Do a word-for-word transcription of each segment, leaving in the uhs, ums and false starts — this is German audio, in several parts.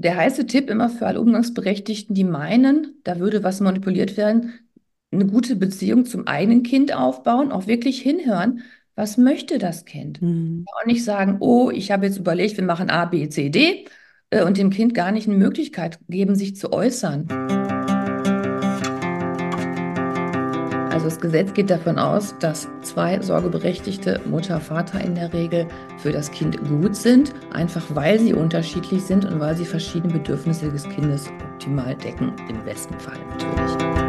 Der heiße Tipp immer für alle Umgangsberechtigten, die meinen, da würde was manipuliert werden, eine gute Beziehung zum eigenen Kind aufbauen, auch wirklich hinhören, was möchte das Kind? Hm. Auch nicht sagen, oh, ich habe jetzt überlegt, wir machen A, B, C, D, äh, und dem Kind gar nicht eine Möglichkeit geben, sich zu äußern. Also das Gesetz geht davon aus, dass zwei Sorgeberechtigte, Mutter, Vater in der Regel, für das Kind gut sind, einfach weil sie unterschiedlich sind und weil sie verschiedene Bedürfnisse des Kindes optimal decken, im besten Fall natürlich.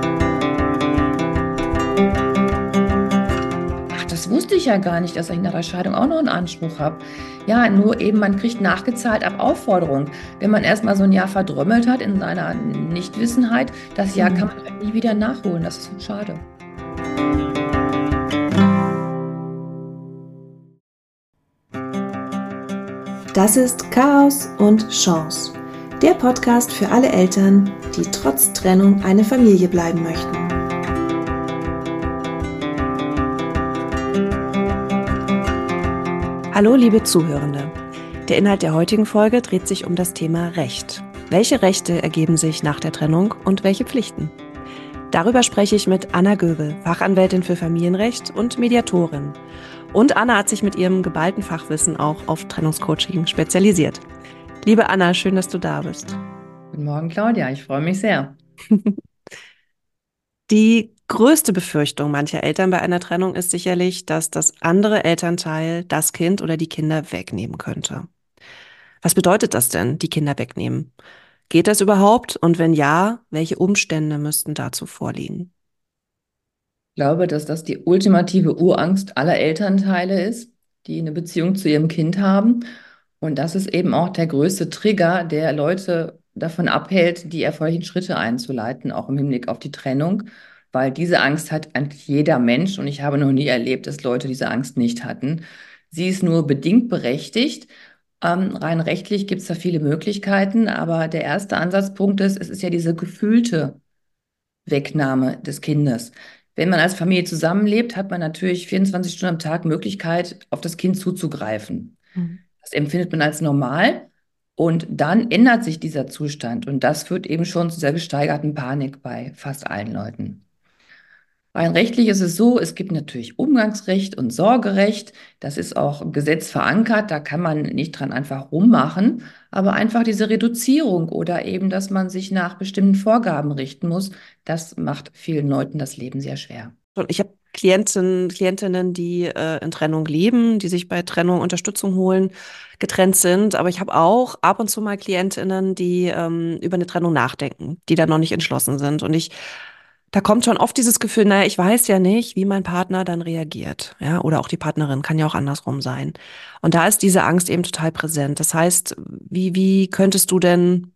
Ach, das wusste ich ja gar nicht, dass ich nach der Scheidung auch noch einen Anspruch habe. Ja, nur eben, man kriegt nachgezahlt ab Aufforderung. Wenn man erstmal so ein Jahr verdrömmelt hat in seiner Nichtwissenheit, das Jahr kann Hm. man halt nie wieder nachholen. Das ist so schade. Das ist Chaos und Chance, der Podcast für alle Eltern, die trotz Trennung eine Familie bleiben möchten. Hallo, liebe Zuhörende. Der Inhalt der heutigen Folge dreht sich um das Thema Recht. Welche Rechte ergeben sich nach der Trennung und welche Pflichten? Darüber spreche ich mit Anna Göbel, Fachanwältin für Familienrecht und Mediatorin. Und Anna hat sich mit ihrem geballten Fachwissen auch auf Trennungscoaching spezialisiert. Liebe Anna, schön, dass du da bist. Guten Morgen, Claudia. Ich freue mich sehr. Die größte Befürchtung mancher Eltern bei einer Trennung ist sicherlich, dass das andere Elternteil das Kind oder die Kinder wegnehmen könnte. Was bedeutet das denn, die Kinder wegnehmen? Geht das überhaupt? Und wenn ja, welche Umstände müssten dazu vorliegen? Ich glaube, dass das die ultimative Urangst aller Elternteile ist, die eine Beziehung zu ihrem Kind haben. Und das ist eben auch der größte Trigger, der Leute davon abhält, die erforderlichen Schritte einzuleiten, auch im Hinblick auf die Trennung. Weil diese Angst hat eigentlich jeder Mensch und ich habe noch nie erlebt, dass Leute diese Angst nicht hatten. Sie ist nur bedingt berechtigt. Ähm, rein rechtlich gibt es da viele Möglichkeiten, aber der erste Ansatzpunkt ist, es ist ja diese gefühlte Wegnahme des Kindes. Wenn man als Familie zusammenlebt, hat man natürlich vierundzwanzig Stunden am Tag Möglichkeit, auf das Kind zuzugreifen. Mhm. Das empfindet man als normal und dann ändert sich dieser Zustand und das führt eben schon zu sehr gesteigerten Panik bei fast allen Leuten. Rein rechtlich ist es so, es gibt natürlich Umgangsrecht und Sorgerecht. Das ist auch im Gesetz verankert. Da kann man nicht dran einfach rummachen. Aber einfach diese Reduzierung oder eben, dass man sich nach bestimmten Vorgaben richten muss, das macht vielen Leuten das Leben sehr schwer. Und ich habe Klienten, Klientinnen, die äh, in Trennung leben, die sich bei Trennung Unterstützung holen, getrennt sind. Aber ich habe auch ab und zu mal Klientinnen, die ähm, über eine Trennung nachdenken, die da noch nicht entschlossen sind. Und ich, da kommt schon oft dieses Gefühl, naja, ich weiß ja nicht, wie mein Partner dann reagiert. Ja, oder auch die Partnerin kann ja auch andersrum sein. Und da ist diese Angst eben total präsent. Das heißt, wie, wie könntest du denn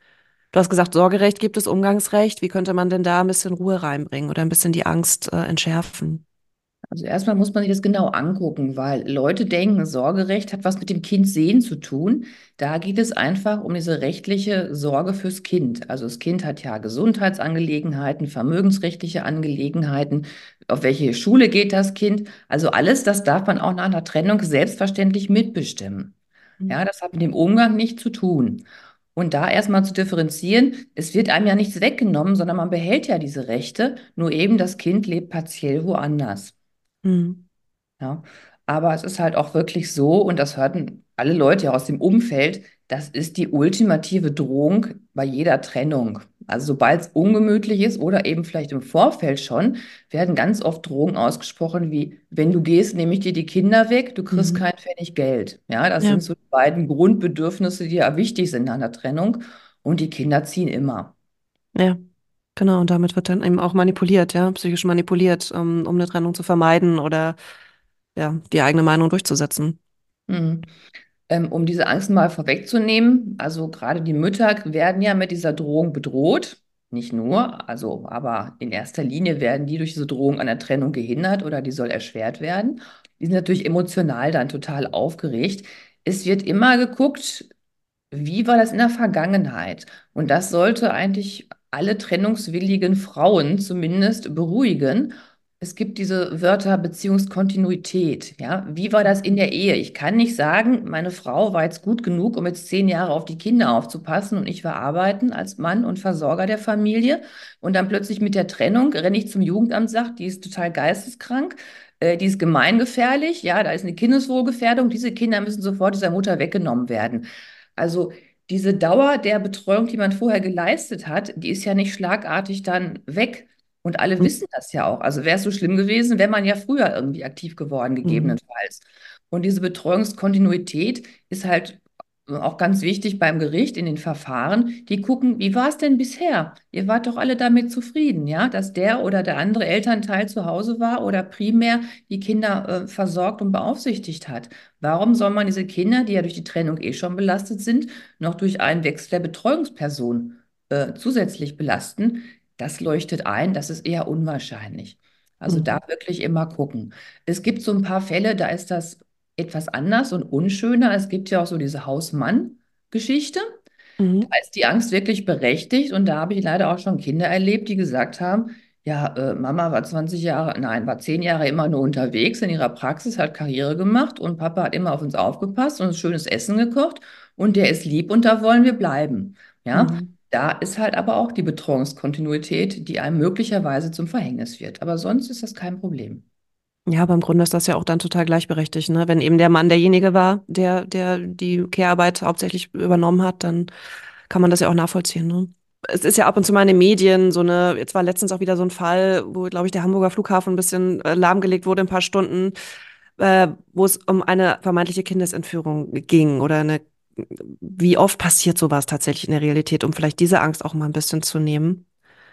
Du hast gesagt, Sorgerecht gibt es, Umgangsrecht. Wie könnte man denn da ein bisschen Ruhe reinbringen oder ein bisschen die Angst äh, entschärfen? Also erstmal muss man sich das genau angucken, weil Leute denken, Sorgerecht hat was mit dem Kind sehen zu tun. Da geht es einfach um diese rechtliche Sorge fürs Kind. Also das Kind hat ja Gesundheitsangelegenheiten, vermögensrechtliche Angelegenheiten. Auf welche Schule geht das Kind? Also alles, das darf man auch nach einer Trennung selbstverständlich mitbestimmen. Ja, das hat mit dem Umgang nichts zu tun. Und da erstmal zu differenzieren, es wird einem ja nichts weggenommen, sondern man behält ja diese Rechte, nur eben das Kind lebt partiell woanders. Mhm. Ja, aber es ist halt auch wirklich so, und das hörten alle Leute ja aus dem Umfeld, das ist die ultimative Drohung bei jeder Trennung. Also sobald es ungemütlich ist oder eben vielleicht im Vorfeld schon, werden ganz oft Drohungen ausgesprochen wie, wenn du gehst, nehme ich dir die Kinder weg, du kriegst Mhm. kein Pfennig Geld. Ja, das Ja, sind so die beiden Grundbedürfnisse, die ja wichtig sind an der Trennung. Und die Kinder ziehen immer. ja, genau. Und damit wird dann eben auch manipuliert, ja, psychisch manipuliert, um, um eine Trennung zu vermeiden oder ja, die eigene Meinung durchzusetzen. Mhm. Ähm, um diese Angst mal vorwegzunehmen, also gerade die Mütter werden ja mit dieser Drohung bedroht. Nicht nur, also, aber in erster Linie werden die durch diese Drohung an der Trennung gehindert oder die soll erschwert werden. Die sind natürlich emotional dann total aufgeregt. Es wird immer geguckt, wie war das in der Vergangenheit? Und das sollte eigentlich alle trennungswilligen Frauen zumindest beruhigen. Es gibt diese Wörter Beziehungskontinuität. Ja, wie war das in der Ehe? Ich kann nicht sagen, meine Frau war jetzt gut genug, um jetzt zehn Jahre auf die Kinder aufzupassen und ich war arbeiten als Mann und Versorger der Familie. Und dann plötzlich mit der Trennung renne ich zum Jugendamt, sagt, die ist total geisteskrank, äh, die ist gemeingefährlich. Ja, da ist eine Kindeswohlgefährdung. Diese Kinder müssen sofort dieser Mutter weggenommen werden. Also diese Dauer der Betreuung, die man vorher geleistet hat, die ist ja nicht schlagartig dann weg. Und alle wissen das ja auch. Also wäre es so schlimm gewesen, wäre man ja früher irgendwie aktiv geworden, Mhm. gegebenenfalls. Und diese Betreuungskontinuität ist halt auch ganz wichtig beim Gericht in den Verfahren. Die gucken, wie war es denn bisher? Ihr wart doch alle damit zufrieden, ja, dass der oder der andere Elternteil zu Hause war oder primär die Kinder äh, versorgt und beaufsichtigt hat. Warum soll man diese Kinder, die ja durch die Trennung eh schon belastet sind, noch durch einen Wechsel der Betreuungsperson äh, zusätzlich belasten? Das leuchtet ein, das ist eher unwahrscheinlich. Also da Mhm. wirklich immer gucken. Es gibt so ein paar Fälle, da ist das etwas anders und unschöner. Es gibt ja auch so diese Haus-Mann-Geschichte. Da Mhm. ist die Angst wirklich berechtigt und da habe ich leider auch schon Kinder erlebt, die gesagt haben, ja, äh, Mama war zwanzig Jahre, nein, war zehn Jahre immer nur unterwegs in ihrer Praxis, hat Karriere gemacht und Papa hat immer auf uns aufgepasst und uns schönes Essen gekocht und der ist lieb und da wollen wir bleiben. Ja, Mhm. da ist halt aber auch die Betreuungskontinuität, die einem möglicherweise zum Verhängnis wird. Aber sonst ist das kein Problem. Ja, aber im Grunde ist das ja auch dann total gleichberechtigt, ne? Wenn eben der Mann derjenige war, der, der die Care-Arbeit hauptsächlich übernommen hat, dann kann man das ja auch nachvollziehen, ne? Es ist ja ab und zu mal in den Medien so eine, jetzt war letztens auch wieder so ein Fall, wo, glaube ich, der Hamburger Flughafen ein bisschen äh, lahmgelegt wurde, ein paar Stunden, äh, wo es um eine vermeintliche Kindesentführung ging oder eine, wie oft passiert sowas tatsächlich in der Realität, um vielleicht diese Angst auch mal ein bisschen zu nehmen?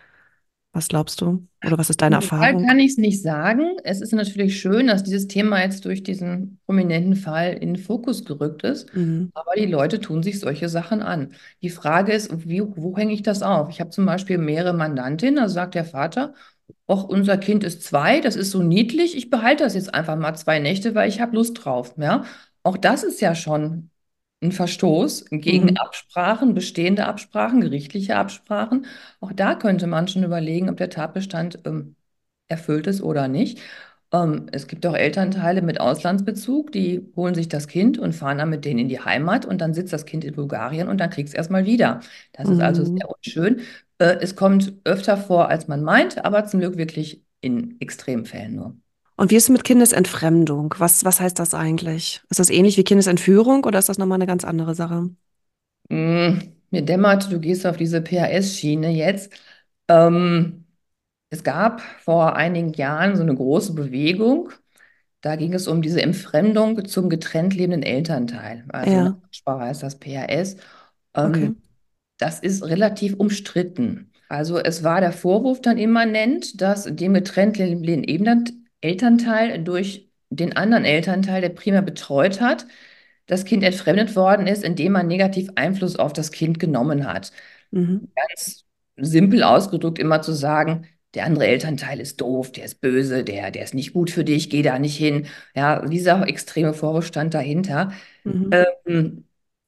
Was glaubst du? Oder was ist deine Im Fall Erfahrung? kann ich es nicht sagen. Es ist natürlich schön, dass dieses Thema jetzt durch diesen prominenten Fall in den Fokus gerückt ist. Mhm. Aber die Leute tun sich solche Sachen an. Die Frage ist, wie, wo hänge ich das auf? Ich habe zum Beispiel mehrere Mandantinnen, da sagt der Vater, Och, unser Kind ist zwei, das ist so niedlich, ich behalte das jetzt einfach mal zwei Nächte, weil ich habe Lust drauf. Ja? Auch das ist ja schon ein Verstoß gegen Mhm. Absprachen, bestehende Absprachen, gerichtliche Absprachen. Auch da könnte man schon überlegen, ob der Tatbestand ähm, erfüllt ist oder nicht. Ähm, es gibt auch Elternteile mit Auslandsbezug, die holen sich das Kind und fahren dann mit denen in die Heimat und dann sitzt das Kind in Bulgarien und dann kriegt es erstmal wieder. Das ist also Mhm. sehr unschön. Äh, es kommt öfter vor, als man meint, aber zum Glück wirklich in Extremfällen nur. Und wie ist es mit Kindesentfremdung? Was, was heißt das eigentlich? Ist das ähnlich wie Kindesentführung oder ist das nochmal eine ganz andere Sache? Mm, mir dämmert, du gehst auf diese P H S-Schiene jetzt. Ähm, Es gab vor einigen Jahren so eine große Bewegung. Da ging es um diese Entfremdung zum getrennt lebenden Elternteil. Also in der Ja, Fachsprache heißt das P H S. okay. Ähm, Das ist relativ umstritten. Also es war der Vorwurf dann immanent, dass dem getrennt lebenden Ebenen- Elternteil durch den anderen Elternteil, der primär betreut hat, das Kind entfremdet worden ist, indem man negativ Einfluss auf das Kind genommen hat. Mhm. Ganz simpel ausgedrückt immer zu sagen, der andere Elternteil ist doof, der ist böse, der, der ist nicht gut für dich, geh da nicht hin. Ja, dieser extreme Vorwurf stand dahinter. Mhm. Ähm,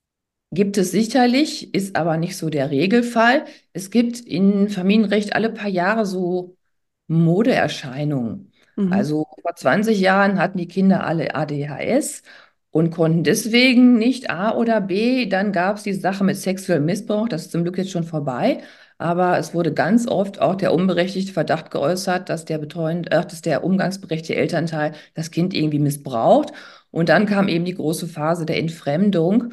Gibt es sicherlich, ist aber nicht so der Regelfall. Es gibt in Familienrecht alle paar Jahre so Modeerscheinungen. Mhm. Also vor zwanzig Jahren hatten die Kinder alle A D H S und konnten deswegen nicht A oder B. Dann gab es die Sache mit sexuellem Missbrauch, das ist zum Glück jetzt schon vorbei. Aber es wurde ganz oft auch der unberechtigte Verdacht geäußert, dass der betreuend, äh, dass der umgangsberechtigte Elternteil das Kind irgendwie missbraucht. Und dann kam eben die große Phase der Entfremdung.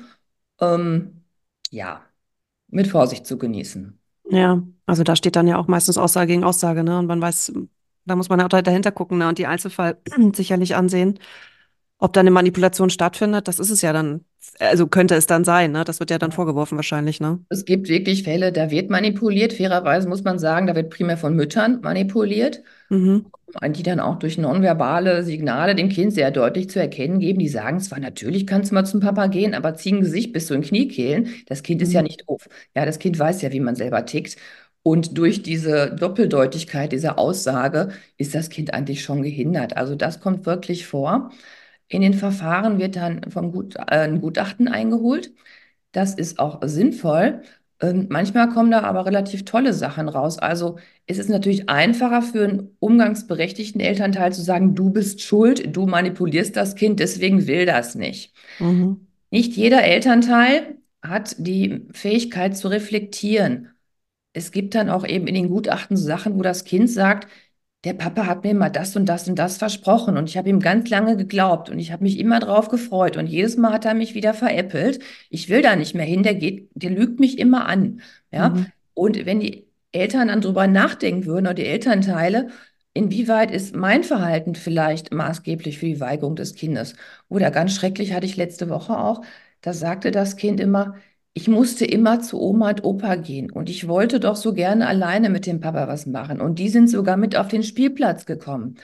Ähm, ja, mit Vorsicht zu genießen. Ja, also da steht dann ja auch meistens Aussage gegen Aussage, ne? Und man weiß, da muss man auch dahinter gucken, ne? Und die Einzelfall sicherlich ansehen. Ob da eine Manipulation stattfindet, das ist es ja dann, also könnte es dann sein, ne? Das wird ja dann vorgeworfen wahrscheinlich, ne? Es gibt wirklich Fälle, da wird manipuliert. Fairerweise muss man sagen, da wird primär von Müttern manipuliert, Mhm. die dann auch durch nonverbale Signale dem Kind sehr deutlich zu erkennen geben. Die sagen zwar, natürlich kannst du mal zum Papa gehen, aber zieh ein Gesicht bis zu den Kniekehlen. Das Kind ist ja Mhm. nicht doof. Ja, das Kind weiß ja, wie man selber tickt. Und durch diese Doppeldeutigkeit dieser Aussage ist das Kind eigentlich schon gehindert. Also das kommt wirklich vor. In den Verfahren wird dann vom Gut, äh, ein Gutachten eingeholt. Das ist auch sinnvoll. Ähm, manchmal kommen da aber relativ tolle Sachen raus. Also es ist natürlich einfacher für einen umgangsberechtigten Elternteil zu sagen, du bist schuld, du manipulierst das Kind, deswegen will das nicht. Mhm. Nicht jeder Elternteil hat die Fähigkeit zu reflektieren. Es gibt dann auch eben in den Gutachten so Sachen, wo das Kind sagt, der Papa hat mir mal das und das und das versprochen und ich habe ihm ganz lange geglaubt und ich habe mich immer drauf gefreut und jedes Mal hat er mich wieder veräppelt. Ich will da nicht mehr hin, der geht, der lügt mich immer an. Ja? Mhm. Und wenn die Eltern dann drüber nachdenken würden oder die Elternteile, inwieweit ist mein Verhalten vielleicht maßgeblich für die Weigerung des Kindes? Oder ganz schrecklich hatte ich letzte Woche auch, da sagte das Kind immer, ich musste immer zu Oma und Opa gehen und ich wollte doch so gerne alleine mit dem Papa was machen. Und die sind sogar mit auf den Spielplatz gekommen.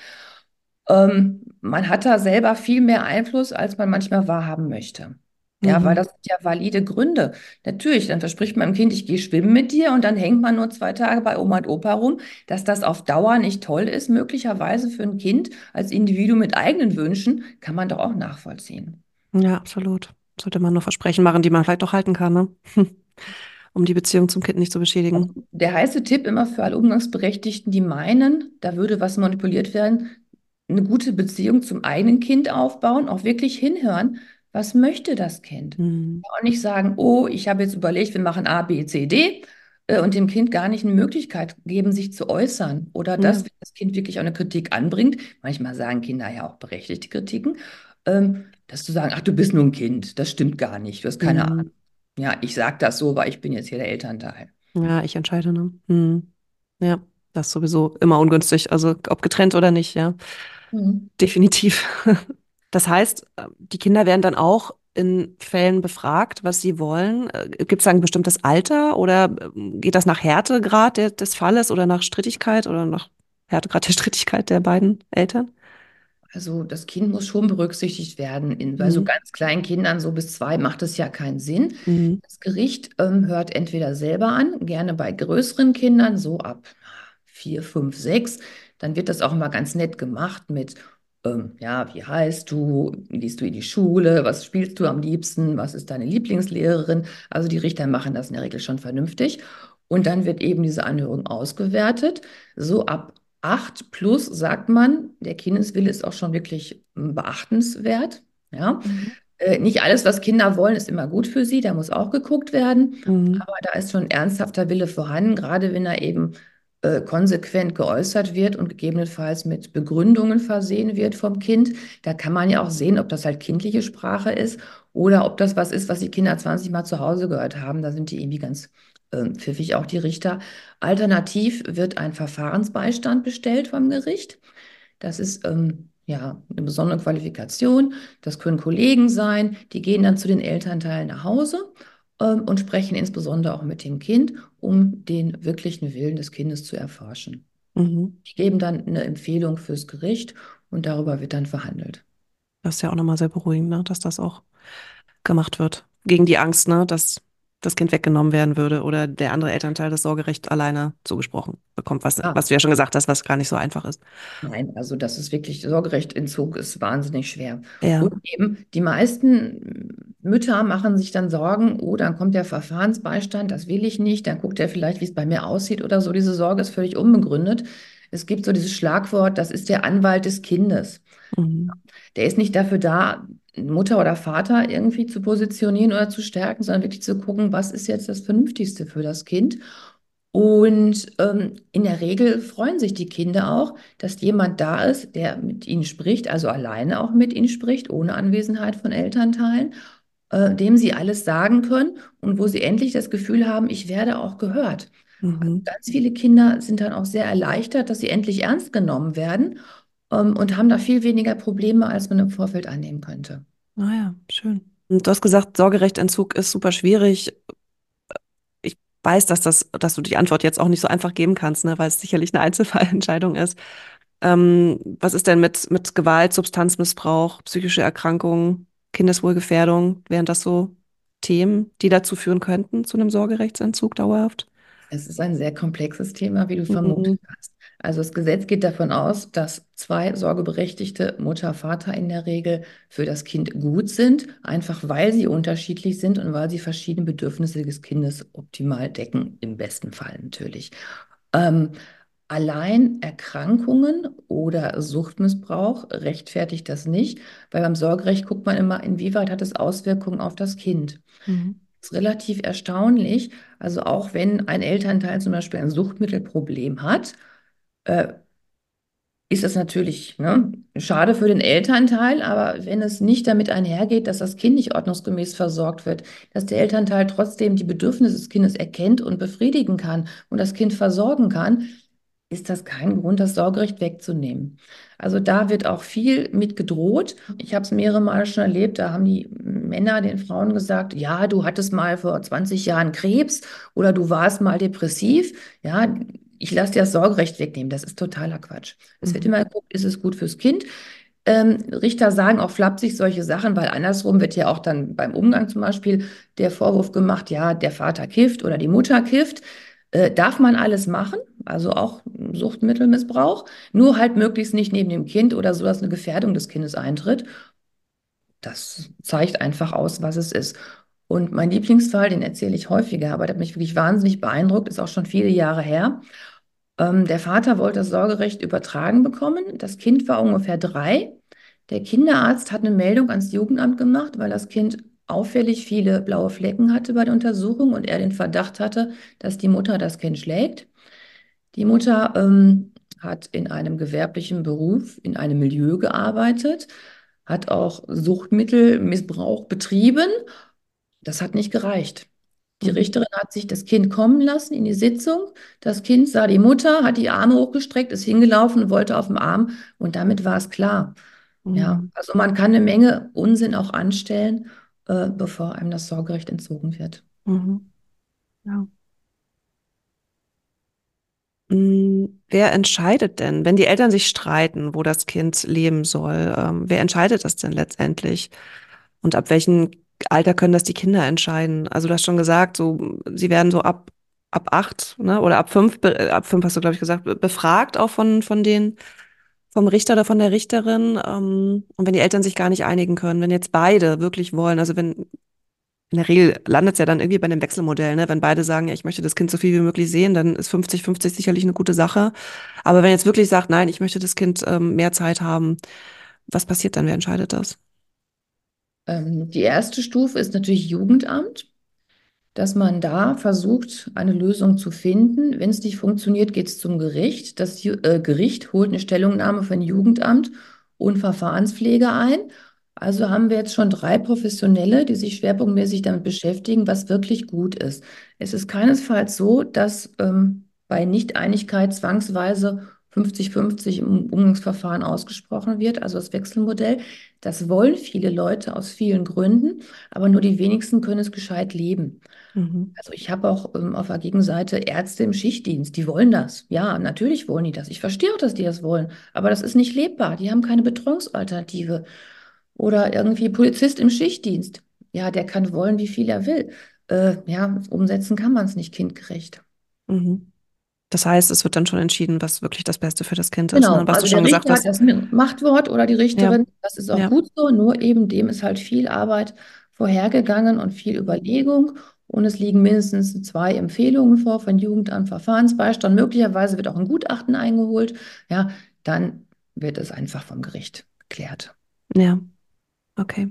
Ähm, man hat da selber viel mehr Einfluss, als man manchmal wahrhaben möchte. Ja, weil Mhm. das sind ja valide Gründe. Natürlich, dann verspricht man dem Kind, ich gehe schwimmen mit dir und dann hängt man nur zwei Tage bei Oma und Opa rum. Dass das auf Dauer nicht toll ist, möglicherweise für ein Kind als Individuum mit eigenen Wünschen, kann man doch auch nachvollziehen. Ja, absolut. Sollte man nur Versprechen machen, die man vielleicht auch halten kann, ne? Um die Beziehung zum Kind nicht zu beschädigen. Der heiße Tipp immer für alle Umgangsberechtigten, die meinen, da würde was manipuliert werden, eine gute Beziehung zum eigenen Kind aufbauen, auch wirklich hinhören, was möchte das Kind? Mhm. Auch nicht sagen, oh, ich habe jetzt überlegt, wir machen A, B, C, D äh, und dem Kind gar nicht eine Möglichkeit geben, sich zu äußern. Oder dass, Ja. wenn das Kind wirklich auch eine Kritik anbringt, manchmal sagen Kinder ja auch berechtigte Kritiken, ähm, dass du sagen, ach, du bist nur ein Kind, das stimmt gar nicht, du hast keine Ahnung. Mhm. Ja, ich sage das so, weil ich bin jetzt hier der Elternteil. Ja, ich entscheide, ne? Mhm. Ja, das ist sowieso immer ungünstig. Also ob getrennt oder nicht, ja. Mhm. Definitiv. Das heißt, äh, die Kinder werden dann auch in Fällen befragt, was sie wollen. Gibt es da ein bestimmtes Alter oder ähm, geht das nach Härtegrad der, des Falles oder nach Strittigkeit oder nach Härtegrad der Strittigkeit der beiden Eltern? Also das Kind muss schon berücksichtigt werden. In, bei so Mhm. ganz kleinen Kindern, so bis zwei, macht es ja keinen Sinn. Mhm. Das Gericht ähm, hört entweder selber an, gerne bei größeren Kindern, so ab vier, fünf, sechs. Dann wird das auch mal ganz nett gemacht mit, ähm, ja, wie heißt du, gehst du in die Schule, was spielst du am liebsten, was ist deine Lieblingslehrerin? Also die Richter machen das in der Regel schon vernünftig. Und dann wird eben diese Anhörung ausgewertet. So ab acht plus sagt man, der Kindeswille ist auch schon wirklich ähm, beachtenswert. Ja. Mhm. Äh, nicht alles, was Kinder wollen, ist immer gut für sie, da muss auch geguckt werden. Mhm. Aber da ist schon ernsthafter Wille vorhanden, gerade wenn er eben äh, konsequent geäußert wird und gegebenenfalls mit Begründungen versehen wird vom Kind. Da kann man ja auch sehen, ob das halt kindliche Sprache ist oder ob das was ist, was die Kinder zwanzig Mal zu Hause gehört haben. Da sind die irgendwie ganz äh, pfiffig, auch die Richter. Alternativ wird ein Verfahrensbeistand bestellt vom Gericht. Das ist ähm, ja eine besondere Qualifikation. Das können Kollegen sein, die gehen dann zu den Elternteilen nach Hause ähm, und sprechen insbesondere auch mit dem Kind, um den wirklichen Willen des Kindes zu erforschen. Mhm. Die geben dann eine Empfehlung fürs Gericht und darüber wird dann verhandelt. Das ist ja auch nochmal sehr beruhigend, ne, dass das auch gemacht wird. Gegen die Angst, ne, dass das Kind weggenommen werden würde oder der andere Elternteil das Sorgerecht alleine zugesprochen bekommt, was, Ah, was du ja schon gesagt hast, was gar nicht so einfach ist. nein, also das ist wirklich, Sorgerechtentzug ist wahnsinnig schwer. Ja. Und eben die meisten Mütter machen sich dann Sorgen, oh, dann kommt der Verfahrensbeistand, das will ich nicht, dann guckt er vielleicht, wie es bei mir aussieht oder so. Diese Sorge ist völlig unbegründet. Es gibt so dieses Schlagwort, das ist der Anwalt des Kindes. Mhm. Der ist nicht dafür da, Mutter oder Vater irgendwie zu positionieren oder zu stärken, sondern wirklich zu gucken, was ist jetzt das Vernünftigste für das Kind. Und ähm, in der Regel freuen sich die Kinder auch, dass jemand da ist, der mit ihnen spricht, also alleine auch mit ihnen spricht, ohne Anwesenheit von Elternteilen, äh, dem sie alles sagen können und wo sie endlich das Gefühl haben, ich werde auch gehört. Also Mhm. ganz viele Kinder sind dann auch sehr erleichtert, dass sie endlich ernst genommen werden, ähm, und haben da viel weniger Probleme, als man im Vorfeld annehmen könnte. Ah ja, schön. Und du hast gesagt, Sorgerechtentzug ist super schwierig. Ich weiß, dass das, dass du die Antwort jetzt auch nicht so einfach geben kannst, ne, weil es sicherlich eine Einzelfallentscheidung ist. Ähm, was ist denn mit, mit Gewalt, Substanzmissbrauch, psychische Erkrankungen, Kindeswohlgefährdung? Wären das so Themen, die dazu führen könnten, zu einem Sorgerechtsentzug dauerhaft? Es ist ein sehr komplexes Thema, wie du vermutet Mhm. hast. Also das Gesetz geht davon aus, dass zwei sorgeberechtigte Mutter, Vater in der Regel für das Kind gut sind, einfach weil sie unterschiedlich sind und weil sie verschiedene Bedürfnisse des Kindes optimal decken, im besten Fall natürlich. Ähm, Allein Erkrankungen oder Suchtmissbrauch rechtfertigt das nicht, weil beim Sorgerecht guckt man immer, inwieweit hat es Auswirkungen auf das Kind. Mhm. Das ist relativ erstaunlich. Also auch wenn ein Elternteil zum Beispiel ein Suchtmittelproblem hat, äh, ist das natürlich, ne, schade für den Elternteil, aber wenn es nicht damit einhergeht, dass das Kind nicht ordnungsgemäß versorgt wird, dass der Elternteil trotzdem die Bedürfnisse des Kindes erkennt und befriedigen kann und das Kind versorgen kann, ist das kein Grund, das Sorgerecht wegzunehmen. Also da wird auch viel mit gedroht. Ich habe es mehrere Male schon erlebt, da haben die Männer den Frauen gesagt, ja, du hattest mal vor zwanzig Jahren Krebs oder du warst mal depressiv. Ja, ich lasse dir das Sorgerecht wegnehmen. Das ist totaler Quatsch. Es wird Mhm. immer geguckt, ist es gut fürs Kind? Ähm, Richter sagen auch flapsig solche Sachen, weil andersrum wird ja auch dann beim Umgang zum Beispiel der Vorwurf gemacht, ja, der Vater kifft oder die Mutter kifft. Äh, darf man alles machen, also auch Suchtmittelmissbrauch, nur halt möglichst nicht neben dem Kind oder so, dass eine Gefährdung des Kindes eintritt. Das zeigt einfach aus, was es ist. Und mein Lieblingsfall, den erzähle ich häufiger, aber der hat mich wirklich wahnsinnig beeindruckt, ist auch schon viele Jahre her. Ähm, der Vater wollte das Sorgerecht übertragen bekommen. Das Kind war ungefähr drei. Der Kinderarzt hat eine Meldung ans Jugendamt gemacht, weil das Kind auffällig viele blaue Flecken hatte bei der Untersuchung und er den Verdacht hatte, dass die Mutter das Kind schlägt. Die Mutter ähm, hat in einem gewerblichen Beruf, in einem Milieu gearbeitet, hat auch Suchtmittelmissbrauch betrieben. Das hat nicht gereicht. Die Mhm. Richterin hat sich das Kind kommen lassen in die Sitzung. Das Kind sah die Mutter, hat die Arme hochgestreckt, ist hingelaufen und wollte auf dem Arm. Und damit war es klar. Ja, Mhm. also man kann eine Menge Unsinn auch anstellen, äh, bevor einem das Sorgerecht entzogen wird. Mhm. Ja. Mm, Wer entscheidet denn, wenn die Eltern sich streiten, wo das Kind leben soll? Ähm, wer entscheidet das denn letztendlich? Und ab welchem Alter können das die Kinder entscheiden? Also du hast schon gesagt, so sie werden so ab ab acht, ne, oder ab fünf, be- äh, ab fünf hast du glaube ich gesagt, be- befragt auch von von den vom Richter oder von der Richterin. Ähm, und wenn die Eltern sich gar nicht einigen können, wenn jetzt beide wirklich wollen, also wenn in der Regel landet es ja dann irgendwie bei einem Wechselmodell, ne? Wenn beide sagen, ja, ich möchte das Kind so viel wie möglich sehen, dann ist fünfzig fünfzig sicherlich eine gute Sache. Aber wenn jetzt wirklich sagt, nein, ich möchte das Kind ähm, mehr Zeit haben, was passiert dann? Wer entscheidet das? Ähm, die erste Stufe ist natürlich Jugendamt, dass man da versucht, eine Lösung zu finden. Wenn es nicht funktioniert, geht es zum Gericht. Das Ju äh, Gericht holt eine Stellungnahme von Jugendamt und Verfahrenspflege ein. Also haben wir jetzt schon drei Professionelle, die sich schwerpunktmäßig damit beschäftigen, was wirklich gut ist. Es ist keinesfalls so, dass ähm, bei Nichteinigkeit zwangsweise fünfzig fünfzig im Umgangsverfahren ausgesprochen wird, also das Wechselmodell. Das wollen viele Leute aus vielen Gründen, aber nur die wenigsten können es gescheit leben. Mhm. Also ich habe auch ähm, auf der Gegenseite Ärzte im Schichtdienst, die wollen das. Ja, natürlich wollen die das. Ich verstehe auch, dass die das wollen, aber das ist nicht lebbar. Die haben keine Betreuungsalternative. Oder irgendwie Polizist im Schichtdienst. Ja, der kann wollen, wie viel er will. Äh, ja, umsetzen kann man es nicht kindgerecht. Mhm. Das heißt, es wird dann schon entschieden, was wirklich das Beste für das Kind ist, ne? Genau, Was du also schon der gesagt Richter hat hast. das Machtwort oder die Ja, Richterin, das ist auch ja. gut so, nur eben dem ist halt viel Arbeit vorhergegangen und viel Überlegung und es liegen mindestens zwei Empfehlungen vor von Jugendamt, Verfahrensbeistand, möglicherweise wird auch ein Gutachten eingeholt, ja, dann wird es einfach vom Gericht geklärt. Ja, okay.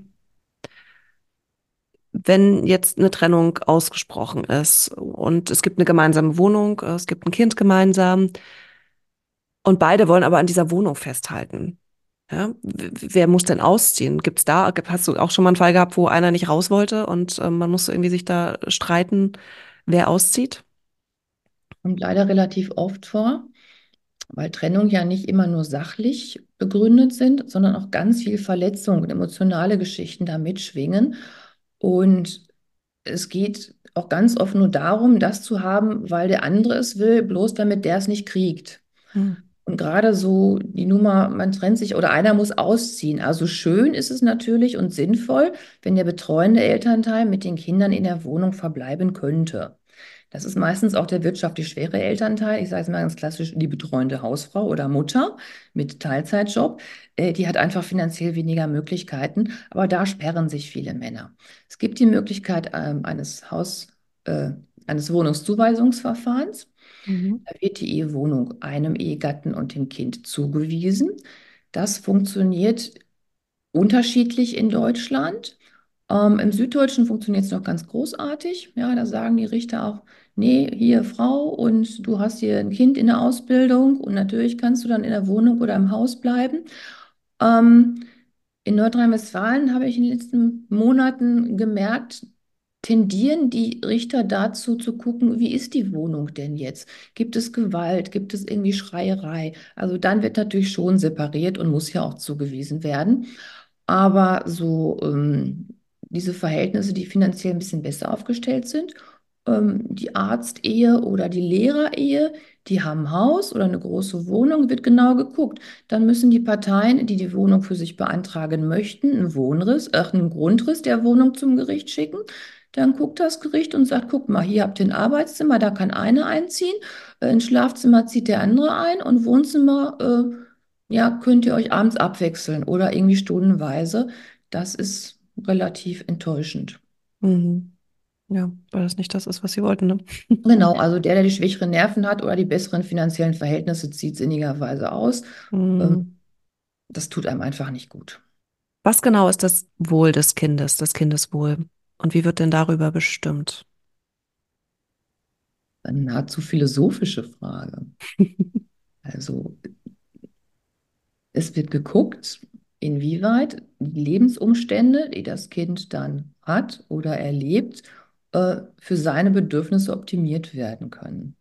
Wenn jetzt eine Trennung ausgesprochen ist und es gibt eine gemeinsame Wohnung, äh, es gibt ein Kind gemeinsam und beide wollen aber an dieser Wohnung festhalten. Ja, w- wer muss denn ausziehen? Gibt's da, gibt- hast du auch schon mal einen Fall gehabt, wo einer nicht raus wollte und äh, man musste irgendwie sich da streiten, wer auszieht? Kommt leider relativ oft vor, weil Trennung ja nicht immer nur sachlich begründet sind, sondern auch ganz viel Verletzung und emotionale Geschichten da mitschwingen. Und es geht auch ganz oft nur darum, das zu haben, weil der andere es will, bloß damit der es nicht kriegt. Hm. Und gerade so die Nummer, man trennt sich oder einer muss ausziehen. Also schön ist es natürlich und sinnvoll, wenn der betreuende Elternteil mit den Kindern in der Wohnung verbleiben könnte. Das ist meistens auch der wirtschaftlich schwere Elternteil. Ich sage es mal ganz klassisch, die betreuende Hausfrau oder Mutter mit Teilzeitjob. Äh, die hat einfach finanziell weniger Möglichkeiten, aber da sperren sich viele Männer. Es gibt die Möglichkeit ähm, eines Haus, äh, eines Wohnungszuweisungsverfahrens. Mhm. Da wird die Ehewohnung einem Ehegatten und dem Kind zugewiesen. Das funktioniert unterschiedlich in Deutschland. Ähm, im Süddeutschen funktioniert es noch ganz großartig. Ja, da sagen die Richter auch, nee, hier Frau und du hast hier ein Kind in der Ausbildung und natürlich kannst du dann in der Wohnung oder im Haus bleiben. Ähm, in Nordrhein-Westfalen habe ich in den letzten Monaten gemerkt, tendieren die Richter dazu zu gucken, wie ist die Wohnung denn jetzt? Gibt es Gewalt? Gibt es irgendwie Schreierei? Also dann wird natürlich schon separiert und muss ja auch zugewiesen werden. Aber so ähm, diese Verhältnisse, die finanziell ein bisschen besser aufgestellt sind, ähm, die Arztehe oder die Lehrerehe, die haben ein Haus oder eine große Wohnung, wird genau geguckt. Dann müssen die Parteien, die die Wohnung für sich beantragen möchten, einen Wohnriss, äh, einen Grundriss der Wohnung zum Gericht schicken. Dann guckt das Gericht und sagt, guck mal, hier habt ihr ein Arbeitszimmer, da kann einer einziehen, äh, ein Schlafzimmer zieht der andere ein und Wohnzimmer, äh, ja, könnt ihr euch abends abwechseln oder irgendwie stundenweise. Das ist relativ enttäuschend. Mhm. Ja, weil das nicht das ist, was sie wollten, ne? Genau, also der, der die schwächeren Nerven hat oder die besseren finanziellen Verhältnisse, zieht sinnigerweise aus. Ähm, Mhm. Das tut einem einfach nicht gut. Was genau ist das Wohl des Kindes, das Kindeswohl? Und wie wird denn darüber bestimmt? Eine nahezu philosophische Frage. Also es wird geguckt, inwieweit die Lebensumstände, die das Kind dann hat oder erlebt, äh, für seine Bedürfnisse optimiert werden können.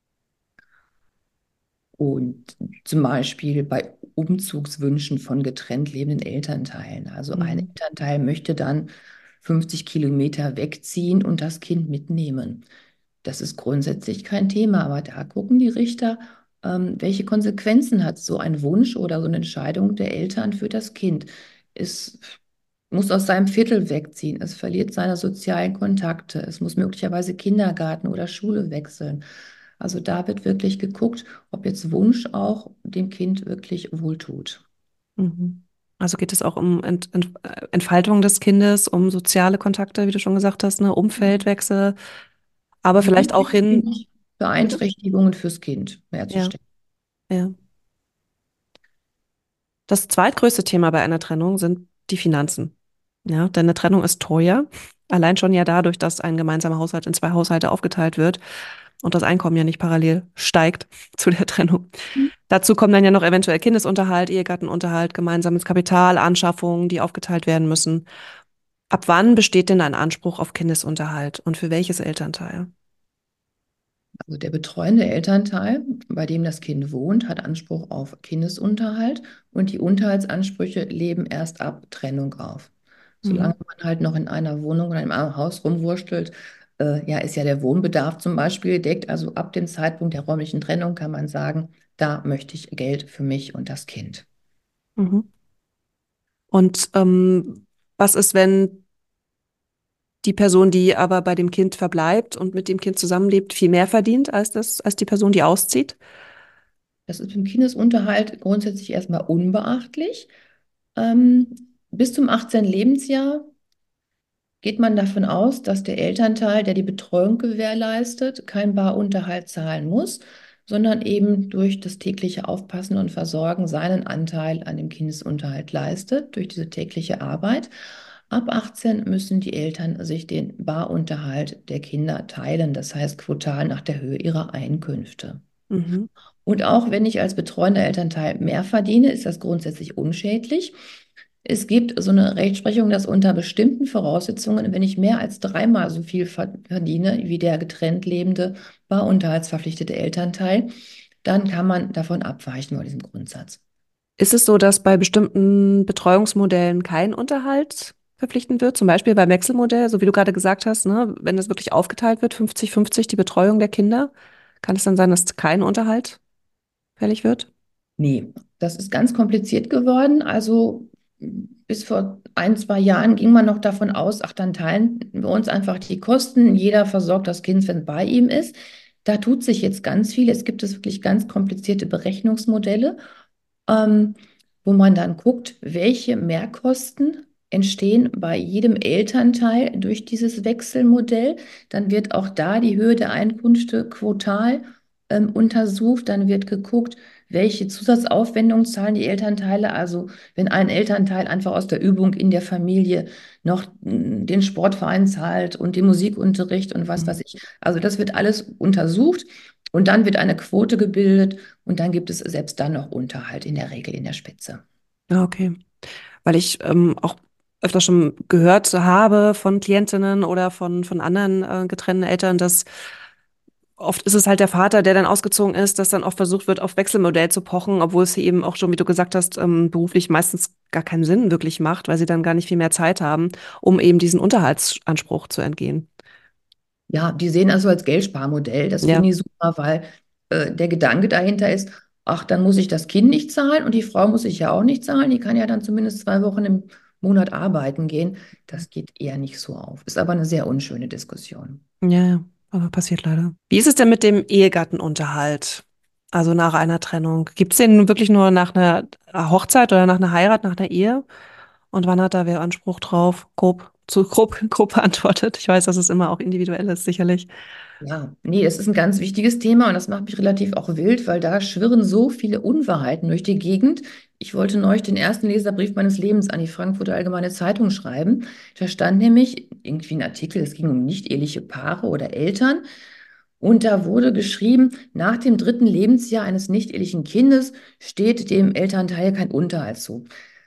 Und zum Beispiel bei Umzugswünschen von getrennt lebenden Elternteilen. Also ein Mhm. Elternteil möchte dann fünfzig Kilometer wegziehen und das Kind mitnehmen. Das ist grundsätzlich kein Thema, aber da gucken die Richter, ähm, welche Konsequenzen hat so ein Wunsch oder so eine Entscheidung der Eltern für das Kind. Es muss aus seinem Viertel wegziehen, es verliert seine sozialen Kontakte, es muss möglicherweise Kindergarten oder Schule wechseln. Also da wird wirklich geguckt, ob jetzt Wunsch auch dem Kind wirklich wohltut. Mhm. Also geht es auch um Ent Ent äh, Entfaltung des Kindes, um soziale Kontakte, wie du schon gesagt hast, ne? Umfeldwechsel, aber vielleicht auch hin. Wenig Wie bitte? Beeinträchtigungen fürs Kind Ja, herzustellen. ja. Das zweitgrößte Thema bei einer Trennung sind die Finanzen. Ja, denn eine Trennung ist teuer. Allein schon ja dadurch, dass ein gemeinsamer Haushalt in zwei Haushalte aufgeteilt wird und das Einkommen ja nicht parallel steigt zu der Trennung. Dazu kommen dann ja noch eventuell Kindesunterhalt, Ehegattenunterhalt, gemeinsames Kapital, Anschaffungen, die aufgeteilt werden müssen. Ab wann besteht denn ein Anspruch auf Kindesunterhalt und für welches Elternteil? Also der betreuende Elternteil, bei dem das Kind wohnt, hat Anspruch auf Kindesunterhalt und die Unterhaltsansprüche leben erst ab Trennung auf. Solange Mhm. man halt noch in einer Wohnung oder in einem Haus rumwurstelt, äh, ja, ist ja der Wohnbedarf zum Beispiel gedeckt. Also ab dem Zeitpunkt der räumlichen Trennung kann man sagen, da möchte ich Geld für mich und das Kind. Mhm. Und ähm, was ist, wenn die Person, die aber bei dem Kind verbleibt und mit dem Kind zusammenlebt, viel mehr verdient als das, als die Person, die auszieht? Das ist beim Kindesunterhalt grundsätzlich erstmal unbeachtlich. Ähm, bis zum achtzehnten. Lebensjahr geht man davon aus, dass der Elternteil, der die Betreuung gewährleistet, kein Barunterhalt zahlen muss, sondern eben durch das tägliche Aufpassen und Versorgen seinen Anteil an dem Kindesunterhalt leistet, durch diese tägliche Arbeit. Ab achtzehn müssen die Eltern sich den Barunterhalt der Kinder teilen, das heißt quotal nach der Höhe ihrer Einkünfte. Mhm. Und auch wenn ich als betreuender Elternteil mehr verdiene, ist das grundsätzlich unschädlich. Es gibt so eine Rechtsprechung, dass unter bestimmten Voraussetzungen, wenn ich mehr als dreimal so viel verdiene wie der getrennt lebende, barunterhaltsverpflichtete Elternteil, dann kann man davon abweichen von diesem Grundsatz. Ist es so, dass bei bestimmten Betreuungsmodellen kein Unterhalt verpflichtend wird? Zum Beispiel beim Wechselmodell, so wie du gerade gesagt hast, ne, wenn es wirklich aufgeteilt wird, fünfzig fünfzig die Betreuung der Kinder, kann es dann sein, dass kein Unterhalt fällig wird? Nee, das ist ganz kompliziert geworden. Also bis vor ein, zwei Jahren ging man noch davon aus, ach, dann teilen wir uns einfach die Kosten. Jeder versorgt das Kind, wenn es bei ihm ist. Da tut sich jetzt ganz viel. Es gibt es wirklich ganz komplizierte Berechnungsmodelle, ähm, wo man dann guckt, welche Mehrkosten entstehen bei jedem Elternteil durch dieses Wechselmodell. Dann wird auch da die Höhe der Einkünfte quotal ähm, untersucht. Dann wird geguckt, welche Zusatzaufwendungen zahlen die Elternteile. Also wenn ein Elternteil einfach aus der Übung in der Familie noch mm, den Sportverein zahlt und den Musikunterricht und was weiß Mhm. ich. Also das wird alles untersucht. Und dann wird eine Quote gebildet und dann gibt es selbst dann noch Unterhalt in der Regel in der Spitze. Ja, okay. Weil ich ähm, auch öfter schon gehört habe von Klientinnen oder von, von anderen äh, getrennten Eltern, dass oft ist es halt der Vater, der dann ausgezogen ist, dass dann oft versucht wird, auf Wechselmodell zu pochen, obwohl es eben auch schon, wie du gesagt hast, ähm, beruflich meistens gar keinen Sinn wirklich macht, weil sie dann gar nicht viel mehr Zeit haben, um eben diesen Unterhaltsanspruch zu entgehen. Ja, die sehen also als Geldsparmodell. Das Ja, finde ich super, weil äh, der Gedanke dahinter ist, ach, dann muss ich das Kind nicht zahlen und die Frau muss ich ja auch nicht zahlen. Die kann ja dann zumindest zwei Wochen im Monat arbeiten gehen. Das geht eher nicht so auf. Ist aber eine sehr unschöne Diskussion. ja, ja, aber passiert leider. Wie ist es denn mit dem Ehegattenunterhalt? Also nach einer Trennung? Gibt es den wirklich nur nach einer Hochzeit oder nach einer Heirat, nach einer Ehe? Und wann hat da wer Anspruch drauf? Grob, zu grob, grob beantwortet. Ich weiß, dass es immer auch individuell ist, sicherlich. Ja, nee, es ist ein ganz wichtiges Thema und das macht mich relativ auch wild, weil da schwirren so viele Unwahrheiten durch die Gegend. Ich wollte neulich den ersten Leserbrief meines Lebens an die Frankfurter Allgemeine Zeitung schreiben. Da stand nämlich irgendwie ein Artikel, es ging um nicht-eheliche Paare oder Eltern. Und da wurde geschrieben, nach dem dritten Lebensjahr eines nicht-ehelichen Kindes steht dem Elternteil kein Unterhalt zu.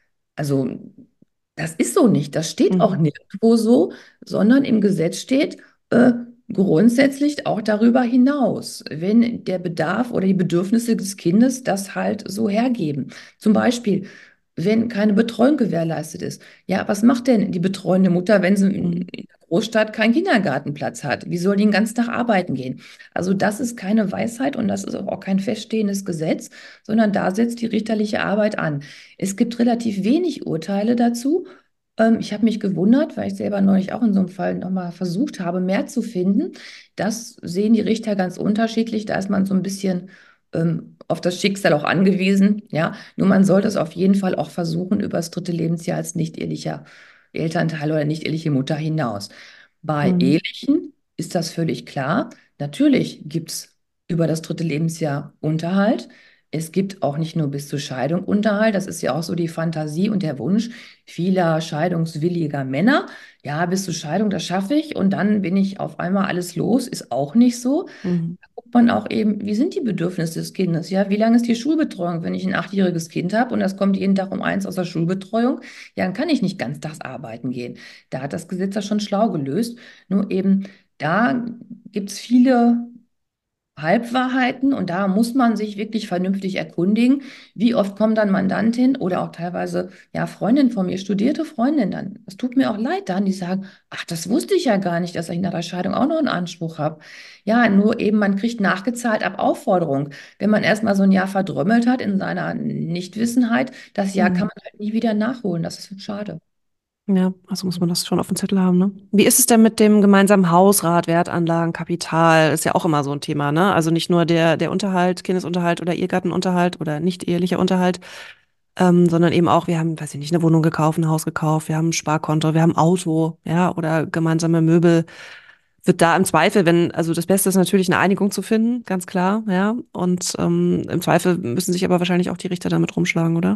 Also, das ist so nicht. Das steht auch Mhm. nirgendwo so, sondern im Gesetz steht äh, grundsätzlich auch darüber hinaus, wenn der Bedarf oder die Bedürfnisse des Kindes das halt so hergeben. Zum Beispiel, wenn keine Betreuung gewährleistet ist. Ja, was macht denn die betreuende Mutter, wenn sie in Mhm. in der Großstadt keinen Kindergartenplatz hat? Wie soll die den ganzen Tag arbeiten gehen? Also, das ist keine Weisheit und das ist auch kein feststehendes Gesetz, sondern da setzt die richterliche Arbeit an. Es gibt relativ wenig Urteile dazu. Ähm, ich habe mich gewundert, weil ich selber neulich auch in so einem Fall nochmal versucht habe, mehr zu finden. Das sehen die Richter ganz unterschiedlich. Da ist man so ein bisschen ähm, auf das Schicksal auch angewiesen. Ja, nur man sollte es auf jeden Fall auch versuchen, über das dritte Lebensjahr als nicht-ehelicher Elternteil oder nicht-eheliche Mutter hinaus. Bei Mhm. Ehelichen ist das völlig klar. Natürlich gibt es über das dritte Lebensjahr Unterhalt. Es gibt auch nicht nur bis zur Scheidung Unterhalt, das ist ja auch so die Fantasie und der Wunsch vieler scheidungswilliger Männer. Ja, bis zur Scheidung, das schaffe ich und dann bin ich auf einmal alles los, ist auch nicht so. Mhm. Da guckt man auch eben, wie sind die Bedürfnisse des Kindes? Ja, wie lange ist die Schulbetreuung? Wenn ich ein achtjähriges Kind habe und das kommt jeden Tag um eins aus der Schulbetreuung, ja, dann kann ich nicht ganztags arbeiten gehen. Da hat das Gesetz das schon schlau gelöst. Nur eben, da gibt es viele Halbwahrheiten und da muss man sich wirklich vernünftig erkundigen. Wie oft kommen dann Mandantinnen oder auch teilweise ja Freundinnen von mir, studierte Freundinnen dann. Es tut mir auch leid dann, die sagen, ach, das wusste ich ja gar nicht, dass ich nach der Scheidung auch noch einen Anspruch habe. Ja, nur eben, man kriegt nachgezahlt ab Aufforderung. Wenn man erstmal so ein Jahr verdrömmelt hat in seiner Nichtwissenheit, das Jahr kann Mhm. man halt nie wieder nachholen. Das ist schade. Ja, also muss man das schon auf dem Zettel haben, ne? Wie ist es denn mit dem gemeinsamen Hausrat, Wertanlagen, Kapital? Ist ja auch immer so ein Thema, ne? Also nicht nur der, der Unterhalt, Kindesunterhalt oder Ehegattenunterhalt oder nicht ehelicher Unterhalt, ähm, sondern eben auch, wir haben, weiß ich nicht, eine Wohnung gekauft, ein Haus gekauft, wir haben ein Sparkonto, wir haben ein Auto, ja, oder gemeinsame Möbel. Wird da im Zweifel, wenn, also das Beste ist natürlich eine Einigung zu finden, ganz klar, ja. Und ähm, im Zweifel müssen sich aber wahrscheinlich auch die Richter damit rumschlagen, oder?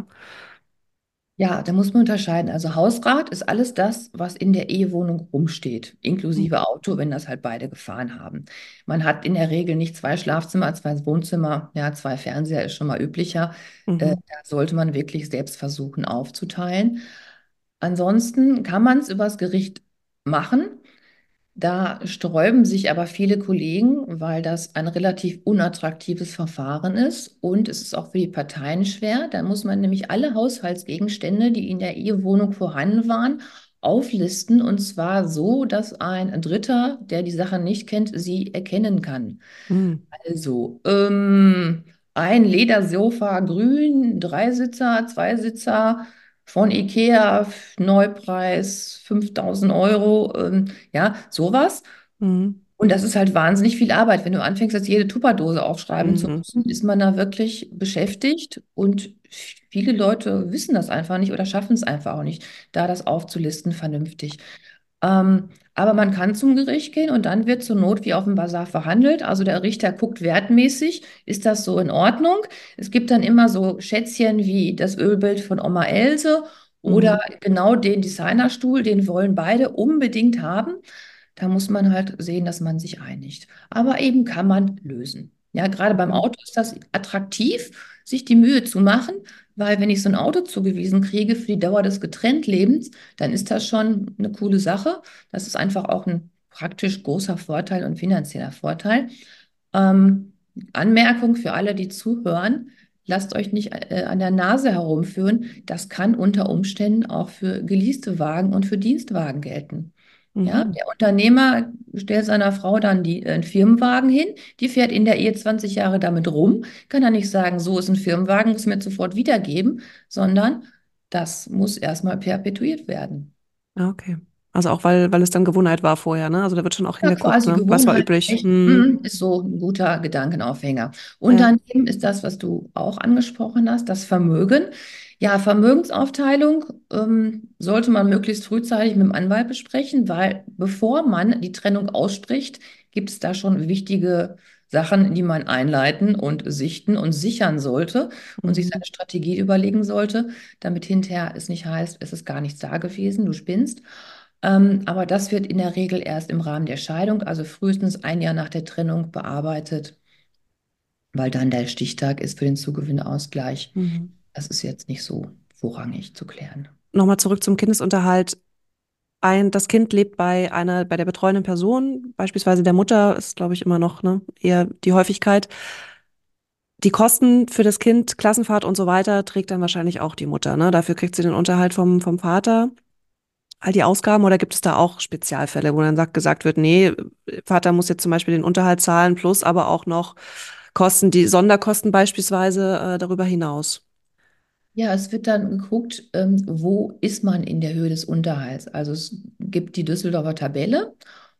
Ja, da muss man unterscheiden. Also Hausrat ist alles das, was in der Ehewohnung rumsteht, inklusive Auto, wenn das halt beide gefahren haben. Man hat in der Regel nicht zwei Schlafzimmer, zwei Wohnzimmer, ja, zwei Fernseher ist schon mal üblicher. Äh, Mhm. da sollte man wirklich selbst versuchen aufzuteilen. Ansonsten kann man es übers Gericht machen. Da sträuben sich aber viele Kollegen, weil das ein relativ unattraktives Verfahren ist und es ist auch für die Parteien schwer. Da muss man nämlich alle Haushaltsgegenstände, die in der Ehewohnung vorhanden waren, auflisten und zwar so, dass ein Dritter, der die Sache nicht kennt, sie erkennen kann. Mhm. Also, ähm, ein Ledersofa grün, Dreisitzer, Zweisitzer, von IKEA, Neupreis fünftausend Euro, ähm, ja, sowas. Mhm. Und das ist halt wahnsinnig viel Arbeit. Wenn du anfängst, jetzt jede Tupperdose aufschreiben zu Mhm. müssen, ist man da wirklich beschäftigt. Und viele Leute wissen das einfach nicht oder schaffen es einfach auch nicht, da das aufzulisten vernünftig. Ähm, aber man kann zum Gericht gehen und dann wird zur Not wie auf dem Basar verhandelt. Also der Richter guckt wertmäßig, ist das so in Ordnung? Es gibt dann immer so Schätzchen wie das Ölbild von Oma Else oder Mhm. genau den Designerstuhl, den wollen beide unbedingt haben. Da muss man halt sehen, dass man sich einigt. Aber eben kann man lösen. Ja, gerade beim Okay. Auto ist das attraktiv, sich die Mühe zu machen, weil wenn ich so ein Auto zugewiesen kriege für die Dauer des Getrenntlebens, dann ist das schon eine coole Sache. Das ist einfach auch ein praktisch großer Vorteil und finanzieller Vorteil. Ähm, Anmerkung für alle, die zuhören, lasst euch nicht äh, an der Nase herumführen. Das kann unter Umständen auch für geleaste Wagen und für Dienstwagen gelten. Ja, Mhm. der Unternehmer stellt seiner Frau dann die, äh, einen Firmenwagen hin, die fährt in der Ehe zwanzig Jahre damit rum, kann er nicht sagen, so ist ein Firmenwagen, muss mir sofort wiedergeben, sondern das muss erstmal perpetuiert werden. Ah, okay. Also auch weil, weil es dann Gewohnheit war vorher, ne? Also da wird schon auch Ja, hingeguckt, quasi ne? Was war Gewohnheit, üblich? echt, Mhm. mm, ist so ein guter Gedankenaufhänger. Und Ja. daneben ist das, was du auch angesprochen hast, das Vermögen. Ja, Vermögensaufteilung ähm, sollte man möglichst frühzeitig mit dem Anwalt besprechen, weil bevor man die Trennung ausspricht, gibt es da schon wichtige Sachen, die man einleiten und sichten und sichern sollte und sich Mhm. seine Strategie überlegen sollte, damit hinterher es nicht heißt, es ist gar nichts da gewesen, du spinnst. Ähm, aber das wird in der Regel erst im Rahmen der Scheidung, also frühestens ein Jahr nach der Trennung, bearbeitet, weil dann der Stichtag ist für den Zugewinnausgleich. Mhm. Das ist jetzt nicht so vorrangig zu klären. Nochmal zurück zum Kindesunterhalt. Ein, das Kind lebt bei einer, bei der betreuenden Person, beispielsweise der Mutter, ist, glaube ich, immer noch, ne, eher die Häufigkeit. Die Kosten für das Kind, Klassenfahrt und so weiter, trägt dann wahrscheinlich auch die Mutter, ne? Dafür kriegt sie den Unterhalt vom, vom Vater. All die Ausgaben, oder gibt es da auch Spezialfälle, wo dann sagt, gesagt wird, nee, Vater muss jetzt zum Beispiel den Unterhalt zahlen, plus aber auch noch Kosten, die Sonderkosten beispielsweise äh, darüber hinaus. Ja, es wird dann geguckt, ähm, wo ist man in der Höhe des Unterhalts. Also es gibt die Düsseldorfer Tabelle,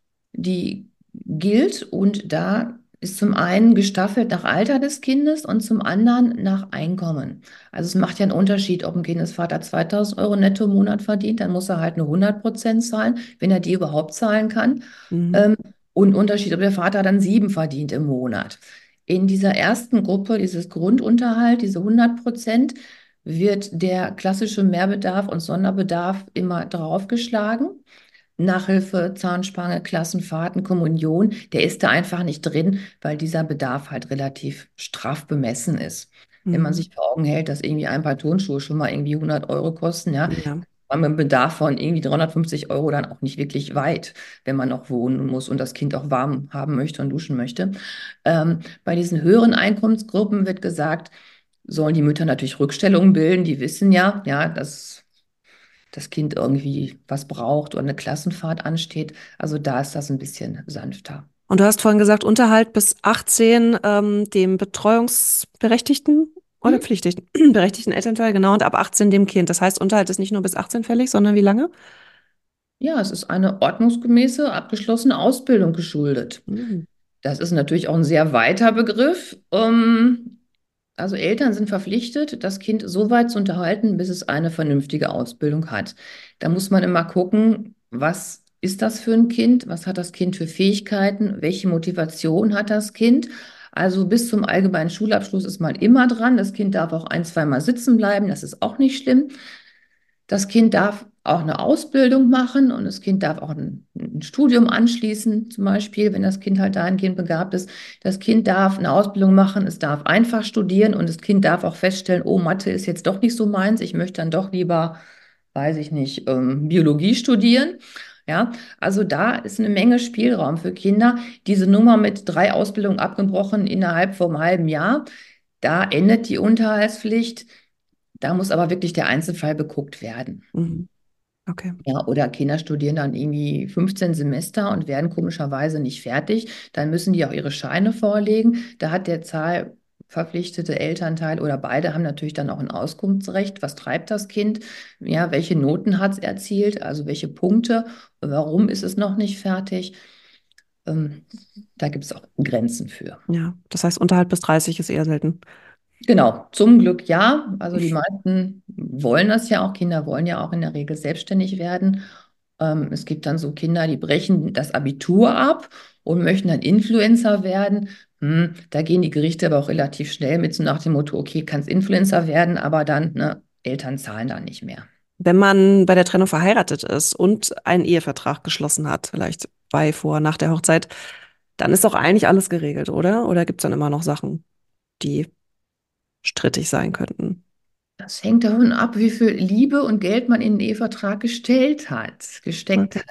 die gilt und da ist zum einen gestaffelt nach Alter des Kindes und zum anderen nach Einkommen. Also es macht ja einen Unterschied, ob ein Kindesvater zweitausend Euro netto im Monat verdient, dann muss er halt nur hundert Prozent zahlen, wenn er die überhaupt zahlen kann. Mhm. Ähm, und ein Unterschied, ob der Vater dann sieben verdient im Monat. In dieser ersten Gruppe, dieses Grundunterhalt, diese hundert Prozent, wird der klassische Mehrbedarf und Sonderbedarf immer draufgeschlagen. Nachhilfe, Zahnspange, Klassenfahrten, Kommunion, der ist da einfach nicht drin, weil dieser Bedarf halt relativ straff bemessen ist. Wenn man Mhm. sich vor Augen hält, dass irgendwie ein paar Turnschuhe schon mal irgendwie hundert Euro kosten, ja, Ja. man mit einem Bedarf von irgendwie dreihundertfünfzig Euro dann auch nicht wirklich weit, wenn man noch wohnen muss und das Kind auch warm haben möchte und duschen möchte. Ähm, bei diesen höheren Einkommensgruppen wird gesagt, sollen die Mütter natürlich Rückstellungen bilden, die wissen ja, ja, dass das Kind irgendwie was braucht oder eine Klassenfahrt ansteht. Also da ist das ein bisschen sanfter. Und du hast vorhin gesagt, Unterhalt bis achtzehn ähm, dem betreuungsberechtigten oder Hm? pflichtigen, berechtigten Elternteil, genau, und ab achtzehn dem Kind. Das heißt, Unterhalt ist nicht nur bis achtzehn fällig, sondern wie lange? Ja, es ist eine ordnungsgemäße, abgeschlossene Ausbildung geschuldet. Mhm. Das ist natürlich auch ein sehr weiter Begriff. Ähm, also Eltern sind verpflichtet, das Kind so weit zu unterhalten, bis es eine vernünftige Ausbildung hat. Da muss man immer gucken, was ist das für ein Kind? Was hat das Kind für Fähigkeiten? Welche Motivation hat das Kind? Also bis zum allgemeinen Schulabschluss ist man immer dran. Das Kind darf auch ein, zweimal sitzen bleiben. Das ist auch nicht schlimm. Das Kind darf auch eine Ausbildung machen und das Kind darf auch ein, ein Studium anschließen, zum Beispiel, wenn das Kind halt dahingehend begabt ist. Das Kind darf eine Ausbildung machen, es darf einfach studieren und das Kind darf auch feststellen, oh, Mathe ist jetzt doch nicht so meins, ich möchte dann doch lieber, weiß ich nicht, ähm, Biologie studieren. Ja, also da ist eine Menge Spielraum für Kinder. Diese Nummer mit drei Ausbildungen abgebrochen innerhalb vom halben Jahr, da endet die Unterhaltspflicht. Da muss aber wirklich der Einzelfall beguckt werden. Mhm. Okay. Ja, oder Kinder studieren dann irgendwie fünfzehn Semester und werden komischerweise nicht fertig. Dann müssen die auch ihre Scheine vorlegen. Da hat der Zahl, verpflichtete Elternteil oder beide haben natürlich dann auch ein Auskunftsrecht. Was treibt das Kind? Ja, welche Noten hat es erzielt? Also welche Punkte? Warum ist es noch nicht fertig? Ähm, Da gibt es auch Grenzen für. Ja, das heißt, Unterhalt bis dreißig ist eher selten. Genau, zum Glück ja. Also die meisten wollen das ja auch. Kinder wollen ja auch in der Regel selbstständig werden. Ähm, es gibt dann so Kinder, die brechen das Abitur ab und möchten dann Influencer werden. Hm, da gehen die Gerichte aber auch relativ schnell mit, so nach dem Motto, okay, kannst Influencer werden, aber dann, ne, Eltern zahlen dann nicht mehr. Wenn man bei der Trennung verheiratet ist und einen Ehevertrag geschlossen hat, vielleicht bei, vor, nach der Hochzeit, dann ist doch eigentlich alles geregelt, oder? Oder gibt es dann immer noch Sachen, die strittig sein könnten? Das hängt davon ab, wie viel Liebe und Geld man in den Ehevertrag gestellt hat, gesteckt Okay. hat.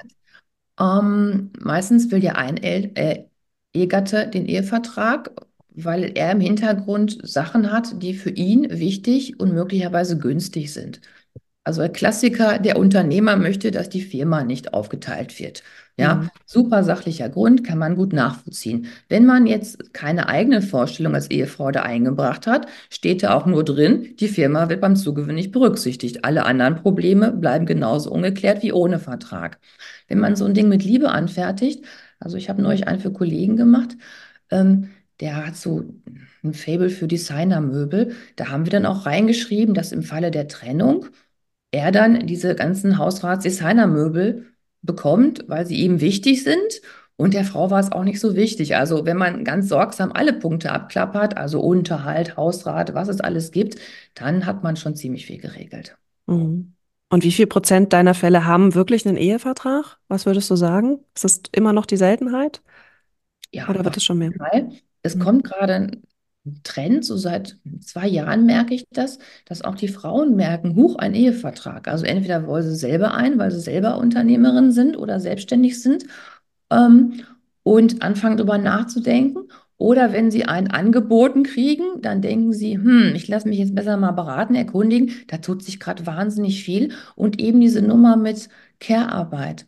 Ähm, meistens will ja ein El äh, Ehegatte den Ehevertrag, weil er im Hintergrund Sachen hat, die für ihn wichtig und möglicherweise günstig sind. Also ein Klassiker, der Unternehmer möchte, dass die Firma nicht aufgeteilt wird. Ja, Mhm. super sachlicher Grund, kann man gut nachvollziehen. Wenn man jetzt keine eigene Vorstellung als Ehefrau da eingebracht hat, steht da auch nur drin, die Firma wird beim Zugewinn nicht berücksichtigt. Alle anderen Probleme bleiben genauso ungeklärt wie ohne Vertrag. Wenn man so ein Ding mit Liebe anfertigt, also ich habe neulich einen für Kollegen gemacht, ähm, der hat so ein Faible für Designermöbel. Da haben wir dann auch reingeschrieben, dass im Falle der Trennung er dann diese ganzen Hausrats-Designermöbel bekommt, weil sie ihm wichtig sind. Und der Frau war es auch nicht so wichtig. Also wenn man ganz sorgsam alle Punkte abklappert, also Unterhalt, Hausrat, was es alles gibt, dann hat man schon ziemlich viel geregelt. Mhm. Und wie viel Prozent deiner Fälle haben wirklich einen Ehevertrag? Was würdest du sagen? Ist das immer noch die Seltenheit? Ja, Oder wird auf es schon mehr? jeden Fall. Es Mhm. kommt gerade ein Trend, so seit zwei Jahren merke ich das, dass auch die Frauen merken, huch, ein Ehevertrag. Also entweder wollen sie selber ein, weil sie selber Unternehmerin sind oder selbstständig sind, ähm, und anfangen darüber nachzudenken. Oder wenn sie einen angeboten kriegen, dann denken sie, hm, ich lasse mich jetzt besser mal beraten, erkundigen. Da tut sich gerade wahnsinnig viel. Und eben diese Nummer mit Care-Arbeit,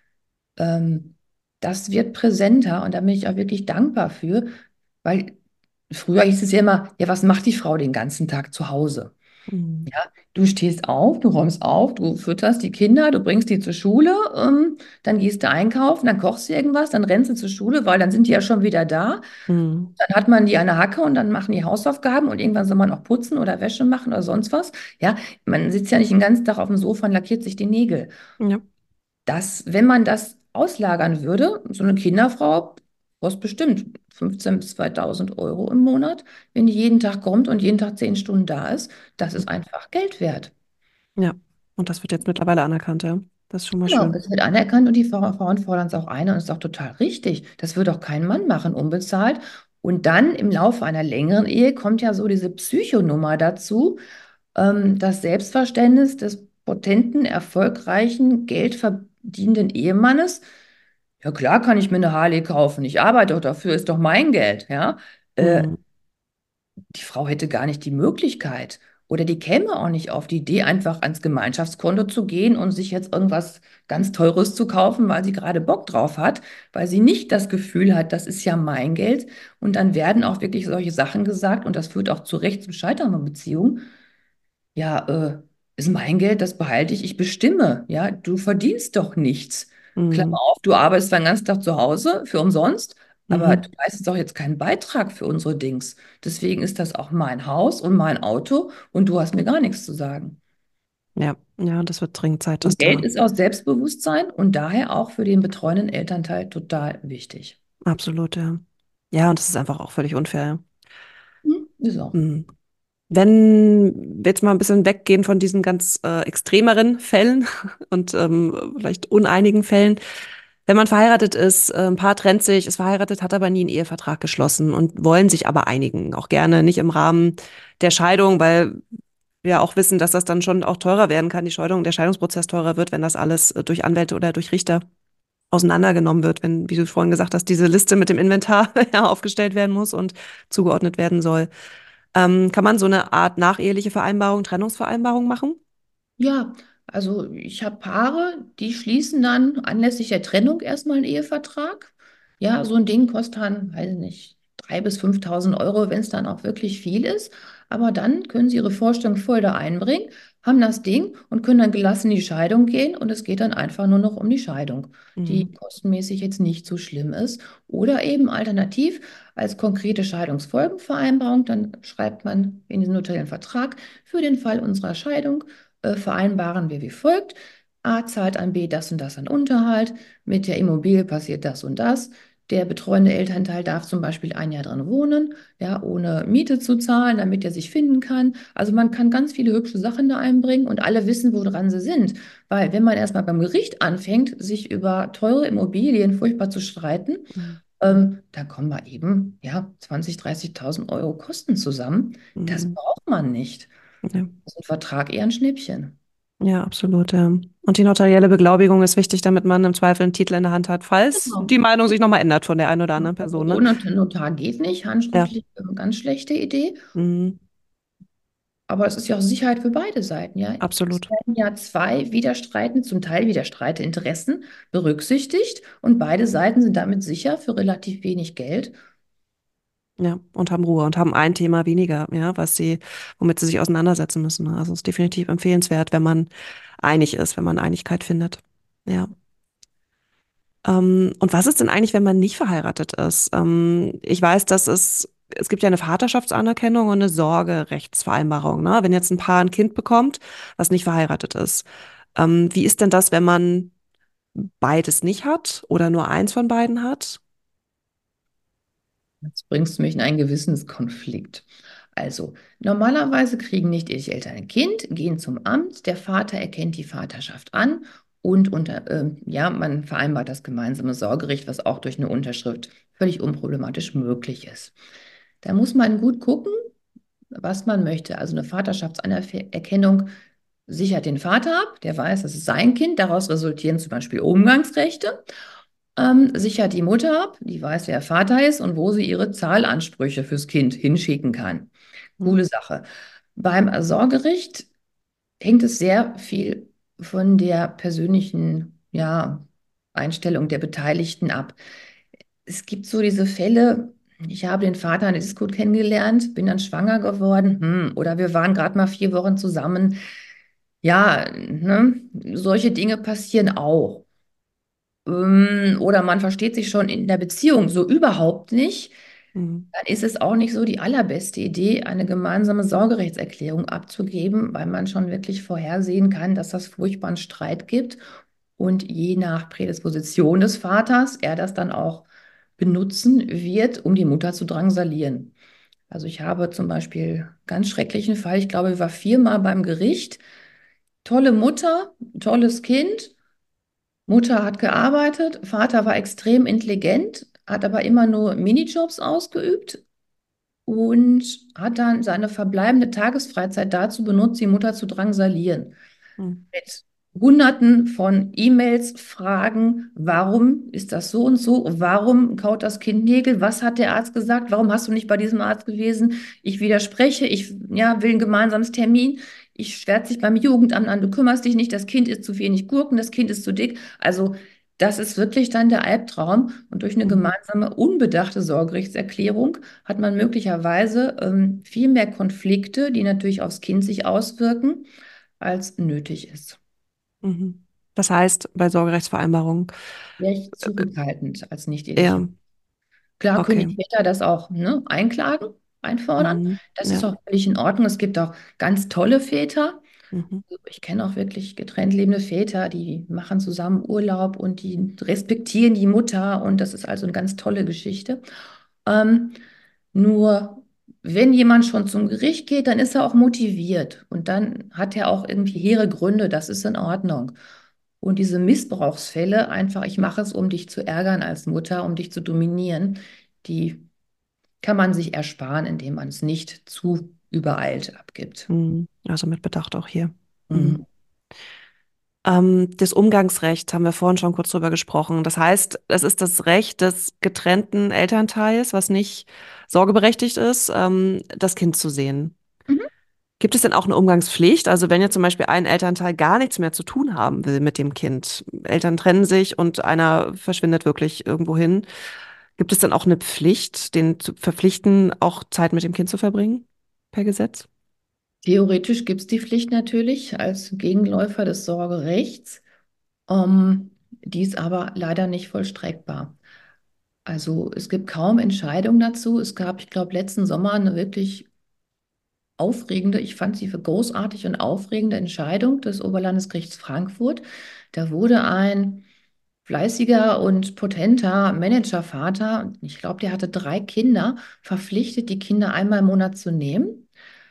ähm, das wird präsenter und da bin ich auch wirklich dankbar für, weil früher hieß es ja immer, ja, was macht die Frau den ganzen Tag zu Hause? Mhm. Ja, du stehst auf, du räumst auf, du fütterst die Kinder, du bringst die zur Schule, ähm, dann gehst du einkaufen, dann kochst du irgendwas, dann rennst du zur Schule, weil dann sind die ja schon wieder da. Mhm. Dann hat man die an der Hacke und dann machen die Hausaufgaben und irgendwann soll man auch putzen oder Wäsche machen oder sonst was. Ja, man sitzt ja nicht den ganzen Tag auf dem Sofa und lackiert sich die Nägel. Ja. Das, wenn man das auslagern würde, so eine Kinderfrau kostet bestimmt fünfzehntausend bis zweitausend Euro im Monat, wenn die jeden Tag kommt und jeden Tag zehn Stunden da ist. Das ist einfach Geld wert. Ja. Und das wird jetzt mittlerweile anerkannt, ja. Das ist schon mal Genau, schön. es wird anerkannt und die Fra- Frauen fordern es auch ein und es ist auch total richtig. Das würde auch kein Mann machen, unbezahlt. Und dann im Laufe einer längeren Ehe kommt ja so diese Psychonummer dazu, ähm, das Selbstverständnis des potenten, erfolgreichen, geldverdienenden Ehemannes. Ja, klar kann ich mir eine Harley kaufen. Ich arbeite doch dafür, ist doch mein Geld, ja. Äh, Mhm. Die Frau hätte gar nicht die Möglichkeit oder die käme auch nicht auf die Idee, einfach ans Gemeinschaftskonto zu gehen und sich jetzt irgendwas ganz Teures zu kaufen, weil sie gerade Bock drauf hat, weil sie nicht das Gefühl hat, das ist ja mein Geld. Und dann werden auch wirklich solche Sachen gesagt und das führt auch zu Recht zum Scheitern von Beziehungen. Ja, äh, ist mein Geld, das behalte ich, ich bestimme. Ja, du verdienst doch nichts. Klammer Mhm. auf, du arbeitest den ganzen Tag zu Hause für umsonst, aber du Mhm. leistest doch jetzt keinen Beitrag für unsere Dings. Deswegen ist das auch mein Haus und mein Auto und du hast mir gar nichts zu sagen. Ja, ja, das wird dringend Zeit, dass Und Geld da ist aus Selbstbewusstsein und daher auch für den betreuenden Elternteil total wichtig. absolut, ja. Ja, und das ist einfach auch völlig unfair. Hm, ist auch. Mhm. Wenn wir jetzt mal ein bisschen weggehen von diesen ganz äh, extremeren Fällen und ähm, vielleicht uneinigen Fällen. Wenn man verheiratet ist, äh, ein Paar trennt sich, ist verheiratet, hat aber nie einen Ehevertrag geschlossen und wollen sich aber einigen. Auch gerne nicht im Rahmen der Scheidung, weil wir auch wissen, dass das dann schon auch teurer werden kann, die Scheidung, der Scheidungsprozess teurer wird, wenn das alles äh, durch Anwälte oder durch Richter auseinandergenommen wird, wenn, wie du vorhin gesagt hast, diese Liste mit dem Inventar ja, aufgestellt werden muss und zugeordnet werden soll. Ähm, kann man so eine Art nacheheliche Vereinbarung, Trennungsvereinbarung machen? Ja, also ich habe Paare, die schließen dann anlässlich der Trennung erstmal einen Ehevertrag. Ja, so ein Ding kostet dann, weiß ich nicht, dreitausend bis fünftausend Euro, wenn es dann auch wirklich viel ist. Aber dann können Sie Ihre Vorstellung voll da einbringen, haben das Ding und können dann gelassen in die Scheidung gehen und es geht dann einfach nur noch um die Scheidung, die Mhm. kostenmäßig jetzt nicht so schlimm ist. Oder eben alternativ als konkrete Scheidungsfolgenvereinbarung, dann schreibt man in den notariellen Vertrag, für den Fall unserer Scheidung äh, vereinbaren wir wie folgt. A zahlt an B das und das an Unterhalt, mit der Immobilie passiert das und das. Der betreuende Elternteil darf zum Beispiel ein Jahr drin wohnen, ja, ohne Miete zu zahlen, damit er sich finden kann. Also man kann ganz viele hübsche Sachen da einbringen und alle wissen, woran sie sind. Weil wenn man erstmal beim Gericht anfängt, sich über teure Immobilien furchtbar zu streiten, Mhm. ähm, da kommen wir eben, ja, zwanzigtausend, dreißigtausend Euro Kosten zusammen. Das Mhm. braucht man nicht. Da Ja. ist ein Vertrag eher ein Schnippchen. Ja, absolut. Ja. Und die notarielle Beglaubigung ist wichtig, damit man im Zweifel einen Titel in der Hand hat, falls Genau. die Meinung sich nochmal ändert von der einen oder anderen Person. Ne? Ohne Notar geht nicht, Ja. handschriftlich eine ganz schlechte Idee. Mhm. Aber es ist ja auch Sicherheit für beide Seiten, ja. Es Absolut. werden ja zwei widerstreitende, zum Teil widerstreitende Interessen berücksichtigt und beide Seiten sind damit sicher für relativ wenig Geld. Ja. Und haben Ruhe und haben ein Thema weniger, ja, was sie, womit sie sich auseinandersetzen müssen. Ne? Also es ist definitiv empfehlenswert, wenn man einig ist, wenn man Einigkeit findet. Ja. Ähm, und was ist denn eigentlich, wenn man nicht verheiratet ist? Ähm, ich weiß, dass es, es gibt ja eine Vaterschaftsanerkennung und eine Sorgerechtsvereinbarung, ne? Wenn jetzt ein Paar ein Kind bekommt, was nicht verheiratet ist. Ähm, wie ist denn das, wenn man beides nicht hat oder nur eins von beiden hat? Jetzt bringst du mich in einen Gewissenskonflikt. Also, normalerweise kriegen nicht die Eltern ein Kind, gehen zum Amt, der Vater erkennt die Vaterschaft an und unter, ähm, ja, man vereinbart das gemeinsame Sorgerecht, was auch durch eine Unterschrift völlig unproblematisch möglich ist. Da muss man gut gucken, was man möchte. Also eine Vaterschaftsanerkennung sichert den Vater ab, der weiß, das ist sein Kind, daraus resultieren zum Beispiel Umgangsrechte. Ähm, sichert die Mutter ab, die weiß, wer Vater ist und wo sie ihre Zahlansprüche fürs Kind hinschicken kann. Hm. Coole Sache. Beim Sorgerecht hängt es sehr viel von der persönlichen, ja, Einstellung der Beteiligten ab. Es gibt so diese Fälle, ich habe den Vater in der Disco kennengelernt, bin dann schwanger geworden, hm, oder wir waren gerade mal vier Wochen zusammen. Ja, ne, solche Dinge passieren auch. Ähm, Oder man versteht sich schon in der Beziehung so überhaupt nicht. Hm. Dann ist es auch nicht so die allerbeste Idee, eine gemeinsame Sorgerechtserklärung abzugeben, weil man schon wirklich vorhersehen kann, dass das furchtbaren Streit gibt und je nach Prädisposition des Vaters er das dann auch benutzen wird, um die Mutter zu drangsalieren. Also ich habe zum Beispiel einen ganz schrecklichen Fall, ich glaube, ich war viermal beim Gericht, tolle Mutter, tolles Kind. Mutter hat gearbeitet, Vater war extrem intelligent, hat aber immer nur Minijobs ausgeübt und hat dann seine verbleibende Tagesfreizeit dazu benutzt, die Mutter zu drangsalieren. Hm. Mit Hunderten von E-Mails, Fragen, warum ist das so und so? Warum kaut das Kind Nägel? Was hat der Arzt gesagt? Warum hast du nicht bei diesem Arzt gewesen? Ich widerspreche, ich ja, will ein gemeinsames Termin. Ich schwärze dich beim Jugendamt an, du kümmerst dich nicht, das Kind isst zu wenig Gurken, das Kind ist zu dick. Also das ist wirklich dann der Albtraum. Und durch eine Hm. gemeinsame, unbedachte Sorgerechtserklärung hat man möglicherweise ähm, viel mehr Konflikte, die natürlich aufs Kind sich auswirken, als nötig ist. Mhm. Das heißt, bei Sorgerechtsvereinbarungen Wäre ich zurückhaltend als nicht eheliche. eher, Klar können okay. die Väter das auch, ne, einklagen, einfordern. Mhm. Das ist Ja. auch völlig in Ordnung. Es gibt auch ganz tolle Väter. Mhm. Ich kenne auch wirklich getrennt lebende Väter, die machen zusammen Urlaub und die respektieren die Mutter und das ist also eine ganz tolle Geschichte. Ähm, Nur wenn jemand schon zum Gericht geht, dann ist er auch motiviert und dann hat er auch irgendwie hehre Gründe, das ist in Ordnung. Und diese Missbrauchsfälle, einfach, ich mache es, um dich zu ärgern als Mutter, um dich zu dominieren, die kann man sich ersparen, indem man es nicht zu übereilt abgibt. Mhm. Also mit Bedacht auch hier. Mhm. Mhm. Ähm, das Umgangsrecht haben wir vorhin schon kurz drüber gesprochen. Das heißt, es ist das Recht des getrennten Elternteils, was nicht sorgeberechtigt ist, ähm, das Kind zu sehen. Mhm. Gibt es denn auch eine Umgangspflicht? Also wenn jetzt zum Beispiel ein Elternteil gar nichts mehr zu tun haben will mit dem Kind, Eltern trennen sich und einer verschwindet wirklich irgendwo hin. Gibt es dann auch eine Pflicht, den zu verpflichten, auch Zeit mit dem Kind zu verbringen, per Gesetz? Theoretisch gibt es die Pflicht natürlich als Gegenläufer des Sorgerechts, ähm, die ist aber leider nicht vollstreckbar. Also es gibt kaum Entscheidungen dazu. Es gab, ich glaube, letzten Sommer eine wirklich aufregende, ich fand sie für großartig und aufregende Entscheidung des Oberlandesgerichts Frankfurt. Da wurde ein fleißiger und potenter Managervater, ich glaube, der hatte drei Kinder, verpflichtet, die Kinder einmal im Monat zu nehmen.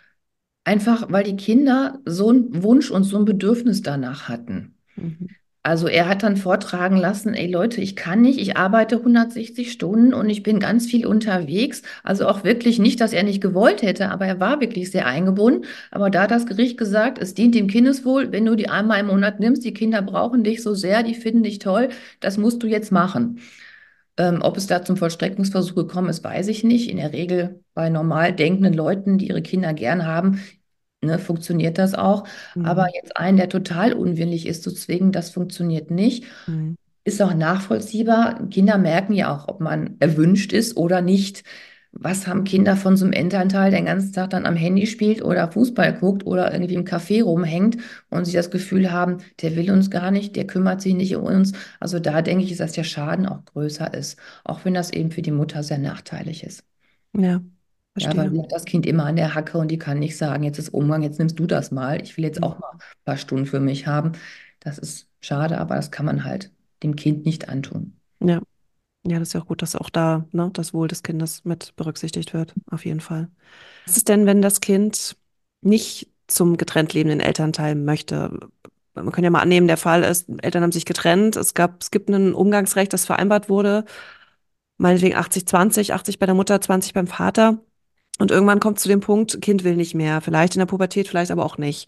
Einfach weil die Kinder so einen Wunsch und so ein Bedürfnis danach hatten. Mhm. Also er hat dann vortragen lassen, ey Leute, ich kann nicht, ich arbeite hundertsechzig Stunden und ich bin ganz viel unterwegs. Also auch wirklich nicht, dass er nicht gewollt hätte, aber er war wirklich sehr eingebunden. Aber da hat das Gericht gesagt, es dient dem Kindeswohl, wenn du die einmal im Monat nimmst, die Kinder brauchen dich so sehr, die finden dich toll, das musst du jetzt machen. Ähm, ob es da zum Vollstreckungsversuch gekommen ist, weiß ich nicht. In der Regel bei normal denkenden Leuten, die ihre Kinder gern haben, ne, funktioniert das auch. Aber Mhm. jetzt einen, der total unwillig ist, zu zwingen, das funktioniert nicht. Mhm. Ist auch nachvollziehbar. Kinder merken ja auch, ob man erwünscht ist oder nicht. Was haben Kinder von so einem Elternteil, der den ganzen Tag dann am Handy spielt oder Fußball guckt oder irgendwie im Café rumhängt und sie das Gefühl haben, der will uns gar nicht, der kümmert sich nicht um uns. Also da denke ich, dass der Schaden auch größer ist, auch wenn das eben für die Mutter sehr nachteilig ist. Ja, Ja, weil verstehe. die hat das Kind immer an der Hacke und die kann nicht sagen, jetzt ist Umgang, jetzt nimmst du das mal. Ich will jetzt auch mal ein paar Stunden für mich haben. Das ist schade, aber das kann man halt dem Kind nicht antun. Ja, ja, das ist ja auch gut, dass auch da, ne, das Wohl des Kindes mit berücksichtigt wird, auf jeden Fall. Was ist denn, wenn das Kind nicht zum getrennt lebenden Elternteil möchte? Man kann ja mal annehmen, der Fall ist, Eltern haben sich getrennt, es gab, es gibt ein Umgangsrecht, das vereinbart wurde, meinetwegen achtzig zwanzig, achtzig bei der Mutter, zwanzig beim Vater. Und irgendwann kommt zu dem Punkt, Kind will nicht mehr, vielleicht in der Pubertät, vielleicht aber auch nicht.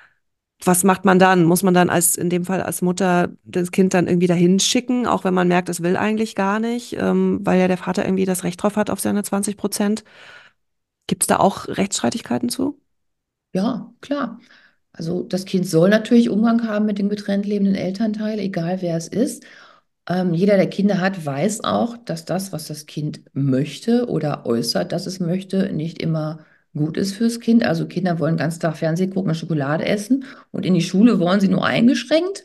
Was macht man dann? Muss man dann als, in dem Fall als Mutter das Kind dann irgendwie dahin schicken, auch wenn man merkt, es will eigentlich gar nicht, ähm, weil ja der Vater irgendwie das Recht drauf hat auf seine zwanzig Prozent? Gibt es da auch Rechtsstreitigkeiten zu? Ja, klar. Also das Kind soll natürlich Umgang haben mit dem getrennt lebenden Elternteil, egal wer es ist. Ähm, jeder, der Kinder hat, weiß auch, dass das, was das Kind möchte oder äußert, dass es möchte, nicht immer gut ist fürs Kind. Also Kinder wollen den ganzen Tag Fernsehen gucken und Schokolade essen und in die Schule wollen sie nur eingeschränkt.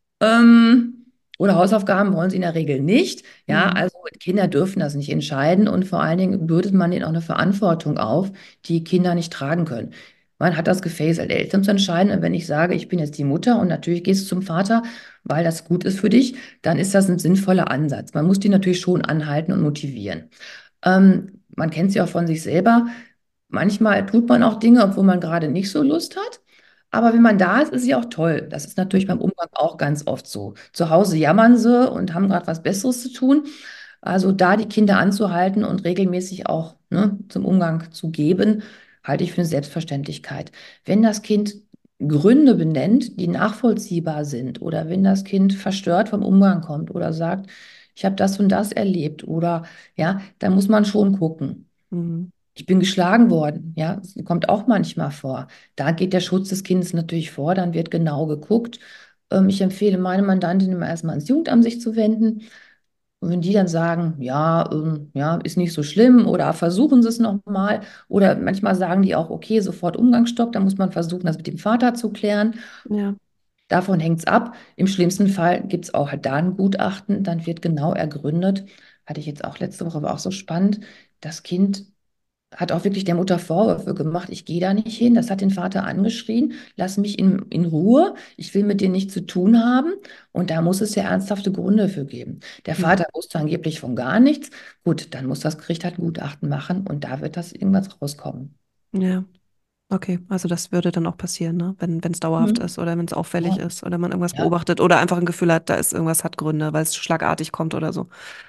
Ähm, oder Hausaufgaben wollen sie in der Regel nicht. Ja, Mhm. also Kinder dürfen das nicht entscheiden und vor allen Dingen bürdet man ihnen auch eine Verantwortung auf, die Kinder nicht tragen können. Man hat das Gefäß als Eltern zu entscheiden. Und wenn ich sage, ich bin jetzt die Mutter und natürlich gehst du zum Vater, weil das gut ist für dich, dann ist das ein sinnvoller Ansatz. Man muss die natürlich schon anhalten und motivieren. Ähm, man kennt es ja auch von sich selber. Manchmal tut man auch Dinge, obwohl man gerade nicht so Lust hat. Aber wenn man da ist, ist sie auch toll. Das ist natürlich beim Mhm. Umgang auch ganz oft so. Zu Hause jammern sie und haben gerade was Besseres zu tun. Also da die Kinder anzuhalten und regelmäßig auch, ne, zum Umgang zu geben, halte ich für eine Selbstverständlichkeit. Wenn das Kind Gründe benennt, die nachvollziehbar sind, oder wenn das Kind verstört vom Umgang kommt oder sagt, ich habe das und das erlebt, oder ja, dann muss man schon gucken. Mhm. Ich bin geschlagen worden, ja, das kommt auch manchmal vor. Da geht der Schutz des Kindes natürlich vor, dann wird genau geguckt. Ähm, ich empfehle meine Mandantin immer erstmal ans Jugendamt sich zu wenden. Und wenn die dann sagen, ja, ähm, ja, ist nicht so schlimm oder versuchen sie es nochmal, oder manchmal sagen die auch, okay, sofort Umgangsstopp, dann muss man versuchen, das mit dem Vater zu klären. Ja. Davon hängt es ab. Im schlimmsten Fall gibt es auch halt da ein Gutachten, dann wird genau ergründet. Hatte ich jetzt auch letzte Woche, war auch so spannend. Das Kind hat auch wirklich der Mutter Vorwürfe gemacht, ich gehe da nicht hin. Das hat den Vater angeschrien, lass mich in, in Ruhe, ich will mit dir nichts zu tun haben. Und da muss es ja ernsthafte Gründe für geben. Der Mhm. Vater wusste angeblich von gar nichts. Gut, dann muss das Gericht halt ein Gutachten machen und da wird das irgendwas rauskommen. Ja. Okay, also das würde dann auch passieren, ne? Wenn wenn es dauerhaft Mhm. ist oder wenn es auffällig Ja, ist oder man irgendwas ja. beobachtet oder einfach ein Gefühl hat, da ist irgendwas, hat Gründe, weil es schlagartig kommt oder so.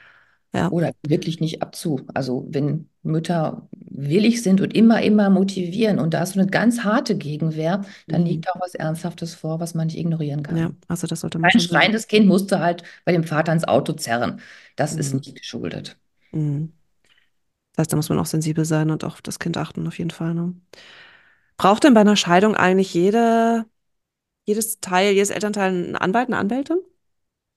Ja. Oder wirklich nicht abzu. Also wenn Mütter willig sind und immer, immer motivieren und da ist so eine ganz harte Gegenwehr, dann Mhm. liegt auch was Ernsthaftes vor, was man nicht ignorieren Ja, kann. also das sollte man Ein schon sehen. schreiendes Kind musste halt bei dem Vater ins Auto zerren. Das ist Mhm. nicht geschuldet. Mhm. Das heißt, da muss man auch sensibel sein und auch auf das Kind achten, auf jeden Fall, ne? Braucht denn bei einer Scheidung eigentlich jede, jedes Teil, jedes Elternteil einen Anwalt, eine Anwältin?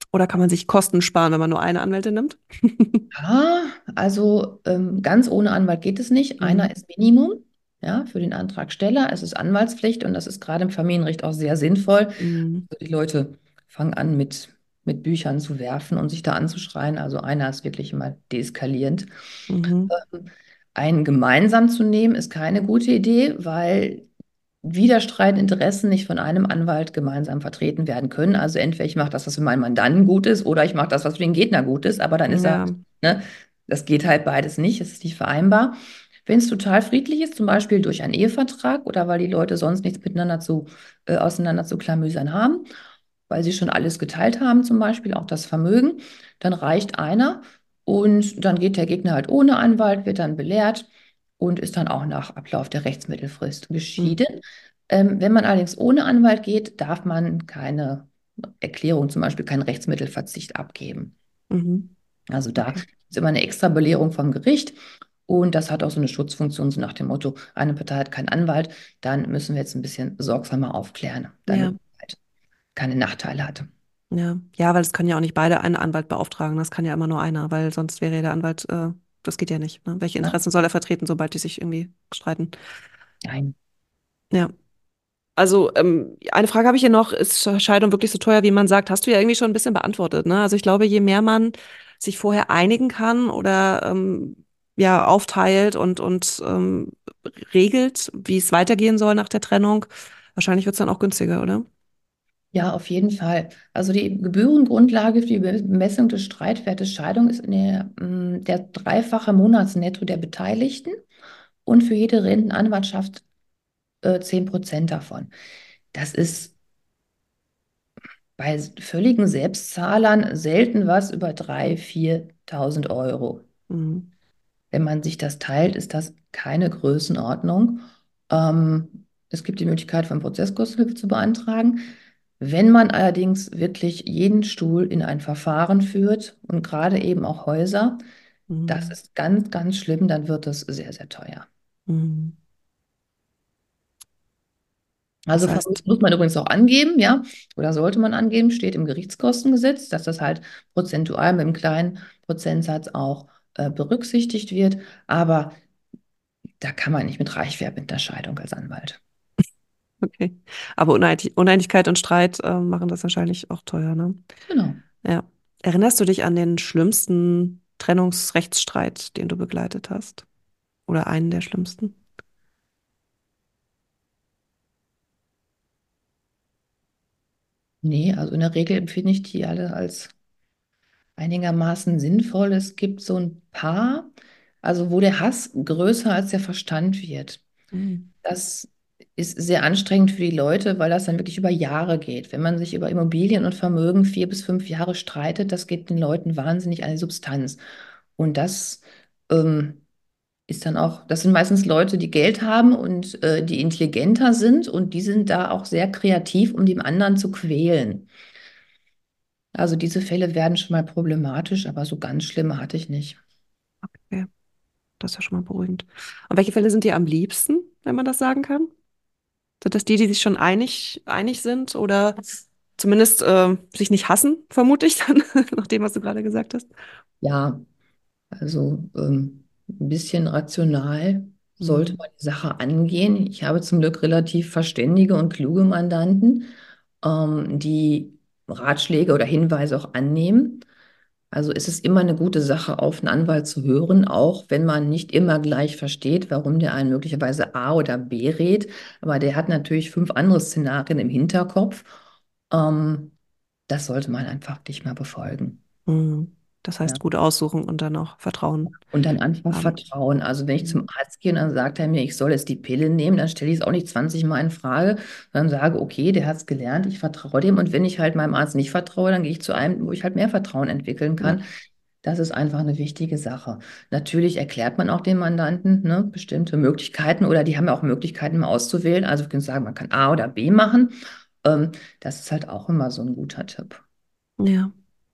Oder kann man sich Kosten sparen, wenn man nur eine Anwältin nimmt? Ja, also ähm, ganz ohne Anwalt geht es nicht. Einer Mhm. ist Minimum, ja, für den Antragsteller. Es ist Anwaltspflicht und das ist gerade im Familienrecht auch sehr sinnvoll. Mhm. Also die Leute fangen an, mit, mit Büchern zu werfen und sich da anzuschreien. Also einer ist wirklich immer deeskalierend. Mhm. Ähm, Einen gemeinsam zu nehmen, ist keine gute Idee, weil widerstreitende Interessen nicht von einem Anwalt gemeinsam vertreten werden können. Also entweder ich mache das, was für meinen Mandanten gut ist, oder ich mache das, was für den Gegner gut ist, aber dann ist er, Ja. ne, das geht halt beides nicht, es ist nicht vereinbar. Wenn es total friedlich ist, zum Beispiel durch einen Ehevertrag oder weil die Leute sonst nichts miteinander zu, äh, auseinander zu klamüsern haben, weil sie schon alles geteilt haben, zum Beispiel auch das Vermögen, dann reicht einer und dann geht der Gegner halt ohne Anwalt, wird dann belehrt und ist dann auch nach Ablauf der Rechtsmittelfrist Mhm. geschieden. Ähm, wenn man allerdings ohne Anwalt geht, darf man keine Erklärung, zum Beispiel keinen Rechtsmittelverzicht abgeben. Mhm. Also da Okay. gibt es immer eine extra Belehrung vom Gericht und das hat auch so eine Schutzfunktion, so nach dem Motto, eine Partei hat keinen Anwalt, dann müssen wir jetzt ein bisschen sorgsamer aufklären, damit Ja. man halt keine Nachteile hat. Ja. Ja, weil es können ja auch nicht beide einen Anwalt beauftragen. Das kann ja immer nur einer, weil sonst wäre ja der Anwalt, äh, das geht ja nicht. Ne? Welche Ne? Interessen soll er vertreten, sobald die sich irgendwie streiten? Nein. Ja. Also ähm, eine Frage habe ich hier noch, ist Scheidung wirklich so teuer, wie man sagt? Hast du ja irgendwie schon ein bisschen beantwortet, ne? Also ich glaube, je mehr man sich vorher einigen kann oder ähm, ja aufteilt und und ähm, regelt, wie es weitergehen soll nach der Trennung, wahrscheinlich wird es dann auch günstiger, oder? Ja, auf jeden Fall. Also die Gebührengrundlage für die Bemessung des Streitwertes Scheidung ist in der, mm, der dreifache Monatsnetto der Beteiligten und für jede Rentenanwartschaft äh, zehn Prozent davon. Das ist bei völligen Selbstzahlern selten was über dreitausend, viertausend Euro. Mhm. Wenn man sich das teilt, ist das keine Größenordnung. Ähm, es gibt die Möglichkeit, von Prozesskostenhilfe zu beantragen. Wenn man allerdings wirklich jeden Stuhl in ein Verfahren führt und gerade eben auch Häuser, das Mhm. ist ganz, ganz schlimm, dann wird das sehr, sehr teuer. Mhm. Also Das Vermögen heißt, muss man übrigens auch angeben, ja, oder sollte man angeben, steht im Gerichtskostengesetz, dass das halt prozentual mit einem kleinen Prozentsatz auch äh, berücksichtigt wird. Aber da kann man nicht mit reich werden mit einer Scheidung als Anwalt. okay. Aber Uneinig Uneinigkeit und Streit äh, machen das wahrscheinlich auch teuer, ne? Genau. Ja. Erinnerst du dich an den schlimmsten Trennungsrechtsstreit, den du begleitet hast? Oder einen der schlimmsten? Nee, also in der Regel empfinde ich die alle als einigermaßen sinnvoll. Es gibt so ein paar, also wo der Hass größer als der Verstand wird. Mhm. Das ist sehr anstrengend für die Leute, weil das dann wirklich über Jahre geht. Wenn man sich über Immobilien und Vermögen vier bis fünf Jahre streitet, das gibt den Leuten wahnsinnig an die Substanz. Und das ähm, ist dann auch, das sind meistens Leute, die Geld haben und äh, die intelligenter sind und die sind da auch sehr kreativ, um den anderen zu quälen. Also diese Fälle werden schon mal problematisch, aber so ganz schlimme hatte ich nicht. Okay, das ist ja schon mal beruhigend. Und welche Fälle sind dir am liebsten, wenn man das sagen kann? Sind das die, die sich schon einig, einig sind oder zumindest äh, sich nicht hassen, vermute ich dann, nach dem, was du gerade gesagt hast? Ja, also ähm, ein bisschen rational sollte Mhm. man die Sache angehen. Ich habe zum Glück relativ verständige und kluge Mandanten, ähm, die Ratschläge oder Hinweise auch annehmen. Also ist es immer eine gute Sache, auf einen Anwalt zu hören, auch wenn man nicht immer gleich versteht, warum der einen möglicherweise A oder B rät. Aber der hat natürlich fünf andere Szenarien im Hinterkopf. Ähm, Das sollte man einfach nicht mal befolgen. Mhm. Das Ja. heißt, gut aussuchen und dann auch Vertrauen Und dann einfach haben. vertrauen. Also wenn ich zum Mhm. Arzt gehe und dann sagt er mir, ich soll jetzt die Pille nehmen, dann stelle ich es auch nicht zwanzig Mal in Frage, sondern sage, okay, der hat es gelernt, ich vertraue dem. Und wenn ich halt meinem Arzt nicht vertraue, dann gehe ich zu einem, wo ich halt mehr Vertrauen entwickeln Ja. kann. Das ist einfach eine wichtige Sache. Natürlich erklärt man auch dem Mandanten, ne, bestimmte Möglichkeiten oder die haben ja auch Möglichkeiten mal auszuwählen. Also wir können sagen, man kann A oder B machen. Ähm, Das ist halt auch immer so ein guter Tipp. Ja.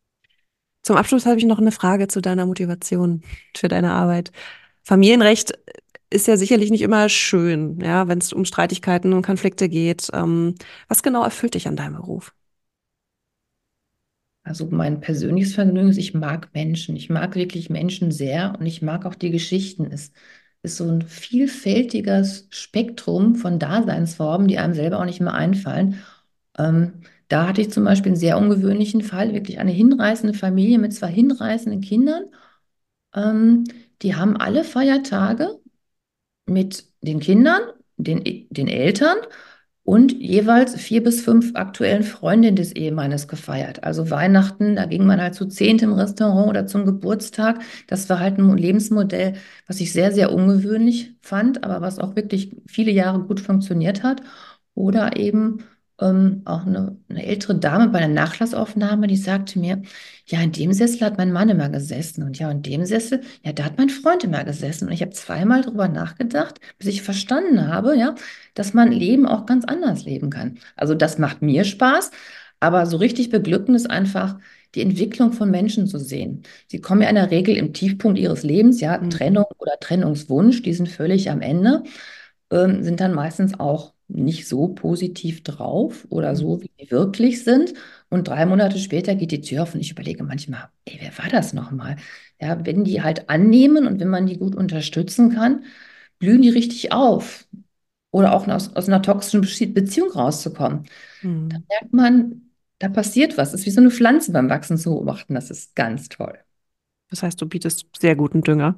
Zum Abschluss habe ich noch eine Frage zu deiner Motivation für deine Arbeit. Familienrecht ist ja sicherlich nicht immer schön, ja, wenn es um Streitigkeiten und Konflikte geht. Ähm, was genau erfüllt dich an deinem Beruf? Also mein persönliches Vergnügen ist, ich mag Menschen. Ich mag wirklich Menschen sehr und ich mag auch die Geschichten. Es ist so ein vielfältiges Spektrum von Daseinsformen, die einem selber auch nicht mehr einfallen. Ähm, Da hatte ich zum Beispiel einen sehr ungewöhnlichen Fall, wirklich eine hinreißende Familie mit zwei hinreißenden Kindern. Ähm, Die haben alle Feiertage mit den Kindern, den, den Eltern und jeweils vier bis fünf aktuellen Freundinnen des Ehemannes gefeiert. Also Weihnachten, da ging man halt zu zehnt im Restaurant oder zum Geburtstag. Das war halt ein Lebensmodell, was ich sehr, sehr ungewöhnlich fand, aber was auch wirklich viele Jahre gut funktioniert hat. Oder eben ähm, auch eine, eine ältere Dame bei einer Nachlassaufnahme, die sagte mir, ja, in dem Sessel hat mein Mann immer gesessen und ja, in dem Sessel, ja, da hat mein Freund immer gesessen. Und ich habe zweimal drüber nachgedacht, bis ich verstanden habe, ja, dass man Leben auch ganz anders leben kann. Also das macht mir Spaß, aber so richtig beglückend ist einfach die Entwicklung von Menschen zu sehen. Sie kommen ja in der Regel im Tiefpunkt ihres Lebens, ja, Mhm. Trennung oder Trennungswunsch, die sind völlig am Ende, ähm, sind dann meistens auch nicht so positiv drauf oder Mhm. so, wie sie wirklich sind. Und drei Monate später geht die Tür auf und ich überlege manchmal, ey, wer war das nochmal? Ja, wenn die halt annehmen und wenn man die gut unterstützen kann, blühen die richtig auf. Oder auch aus, aus einer toxischen Bezie- Beziehung rauszukommen. Da Mhm. merkt man, da passiert was. Es ist wie so eine Pflanze beim Wachsen zu beobachten. Das ist ganz toll. Das heißt, du bietest sehr guten Dünger.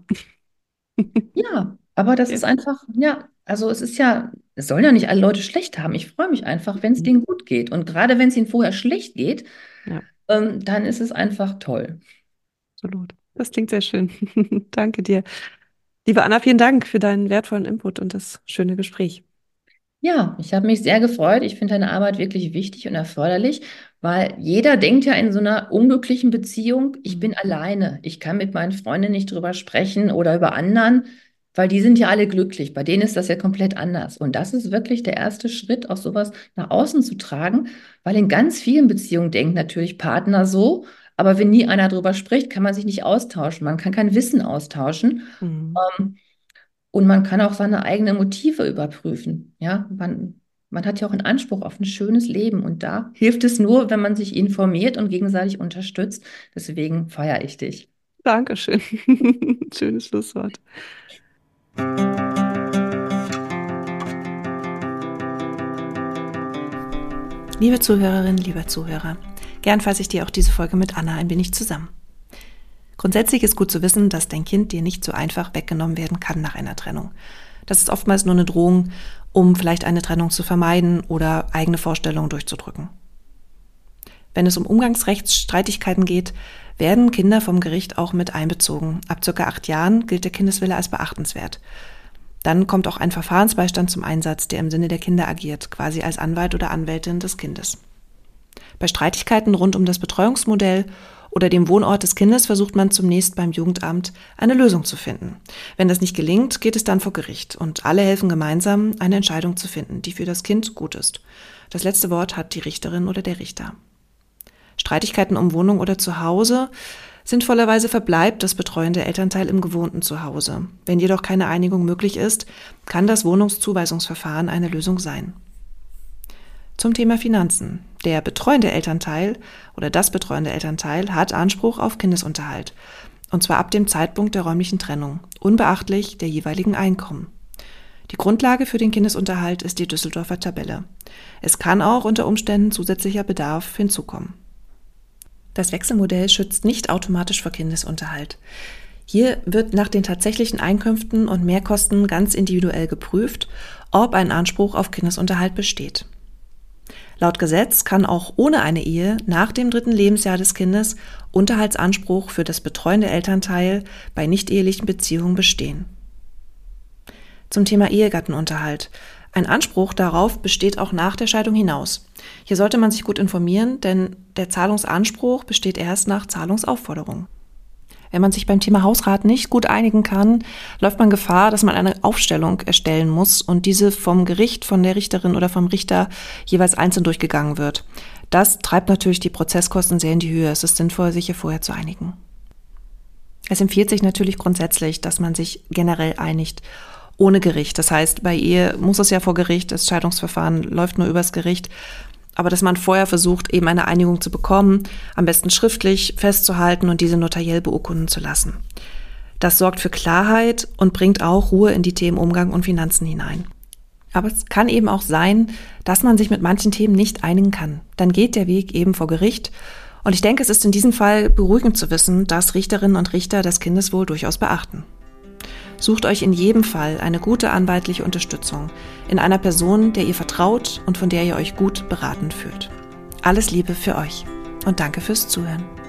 Ja, aber das Ja. ist einfach, ja, also es ist ja, es sollen ja nicht alle Leute schlecht haben. Ich freue mich einfach, wenn es Mhm. denen gut geht. Und gerade wenn es ihnen vorher schlecht geht, Ja, ähm, dann ist es einfach toll. absolut. Das klingt sehr schön. Danke dir. Liebe Anna, vielen Dank für deinen wertvollen Input und das schöne Gespräch. Ja, ich habe mich sehr gefreut. Ich finde deine Arbeit wirklich wichtig und erforderlich, weil jeder denkt ja in so einer unglücklichen Beziehung, ich Mhm. bin alleine. Ich kann mit meinen Freundinnen nicht drüber sprechen oder über anderen, weil die sind ja alle glücklich. Bei denen ist das ja komplett anders. Und das ist wirklich der erste Schritt, auch sowas nach außen zu tragen, weil in ganz vielen Beziehungen denken natürlich Partner so, aber wenn nie einer drüber spricht, kann man sich nicht austauschen. Man kann kein Wissen austauschen. Mhm. Ähm, und man kann auch seine eigenen Motive überprüfen. Ja, man, man hat ja auch einen Anspruch auf ein schönes Leben. Und da hilft es nur, wenn man sich informiert und gegenseitig unterstützt. Deswegen feiere ich dich. Dankeschön. Schönes Schlusswort. Liebe Zuhörerin, lieber Zuhörer, gern fasse ich dir auch diese Folge mit Anna ein wenig zusammen. Grundsätzlich ist gut zu wissen, dass dein Kind dir nicht so einfach weggenommen werden kann nach einer Trennung. Das ist oftmals nur eine Drohung, um vielleicht eine Trennung zu vermeiden oder eigene Vorstellungen durchzudrücken. Wenn es um Umgangsrechtsstreitigkeiten geht, werden Kinder vom Gericht auch mit einbezogen. Ab circa acht Jahren gilt der Kindeswille als beachtenswert. Dann kommt auch ein Verfahrensbeistand zum Einsatz, der im Sinne der Kinder agiert, quasi als Anwalt oder Anwältin des Kindes. Bei Streitigkeiten rund um das Betreuungsmodell oder dem Wohnort des Kindes versucht man zunächst beim Jugendamt eine Lösung zu finden. Wenn das nicht gelingt, geht es dann vor Gericht und alle helfen gemeinsam, eine Entscheidung zu finden, die für das Kind gut ist. Das letzte Wort hat die Richterin oder der Richter. Streitigkeiten um Wohnung oder Zuhause. Sinnvollerweise verbleibt das betreuende Elternteil im gewohnten Zuhause. Wenn jedoch keine Einigung möglich ist, kann das Wohnungszuweisungsverfahren eine Lösung sein. Zum Thema Finanzen. Der betreuende Elternteil oder das betreuende Elternteil hat Anspruch auf Kindesunterhalt. Und zwar ab dem Zeitpunkt der räumlichen Trennung, unbeachtlich der jeweiligen Einkommen. Die Grundlage für den Kindesunterhalt ist die Düsseldorfer Tabelle. Es kann auch unter Umständen zusätzlicher Bedarf hinzukommen. Das Wechselmodell schützt nicht automatisch vor Kindesunterhalt. Hier wird nach den tatsächlichen Einkünften und Mehrkosten ganz individuell geprüft, ob ein Anspruch auf Kindesunterhalt besteht. Laut Gesetz kann auch ohne eine Ehe nach dem dritten Lebensjahr des Kindes Unterhaltsanspruch für das betreuende Elternteil bei nicht-ehelichen Beziehungen bestehen. Zum Thema Ehegattenunterhalt. Ein Anspruch darauf besteht auch nach der Scheidung hinaus. Hier sollte man sich gut informieren, denn der Zahlungsanspruch besteht erst nach Zahlungsaufforderung. Wenn man sich beim Thema Hausrat nicht gut einigen kann, läuft man Gefahr, dass man eine Aufstellung erstellen muss und diese vom Gericht, von der Richterin oder vom Richter jeweils einzeln durchgegangen wird. Das treibt natürlich die Prozesskosten sehr in die Höhe. Es ist sinnvoll, sich hier vorher zu einigen. Es empfiehlt sich natürlich grundsätzlich, dass man sich generell einigt, ohne Gericht. Das heißt, bei Ehe muss es ja vor Gericht, das Scheidungsverfahren läuft nur übers Gericht. aber dass man vorher versucht, eben eine Einigung zu bekommen, am besten schriftlich festzuhalten und diese notariell beurkunden zu lassen. Das sorgt für Klarheit und bringt auch Ruhe in die Themen Umgang und Finanzen hinein. Aber es kann eben auch sein, dass man sich mit manchen Themen nicht einigen kann. Dann geht der Weg eben vor Gericht. Und ich denke, es ist in diesem Fall beruhigend zu wissen, dass Richterinnen und Richter das Kindeswohl durchaus beachten. Sucht euch in jedem Fall eine gute anwaltliche Unterstützung in einer Person, der ihr vertraut und von der ihr euch gut beraten fühlt. Alles Liebe für euch und danke fürs Zuhören.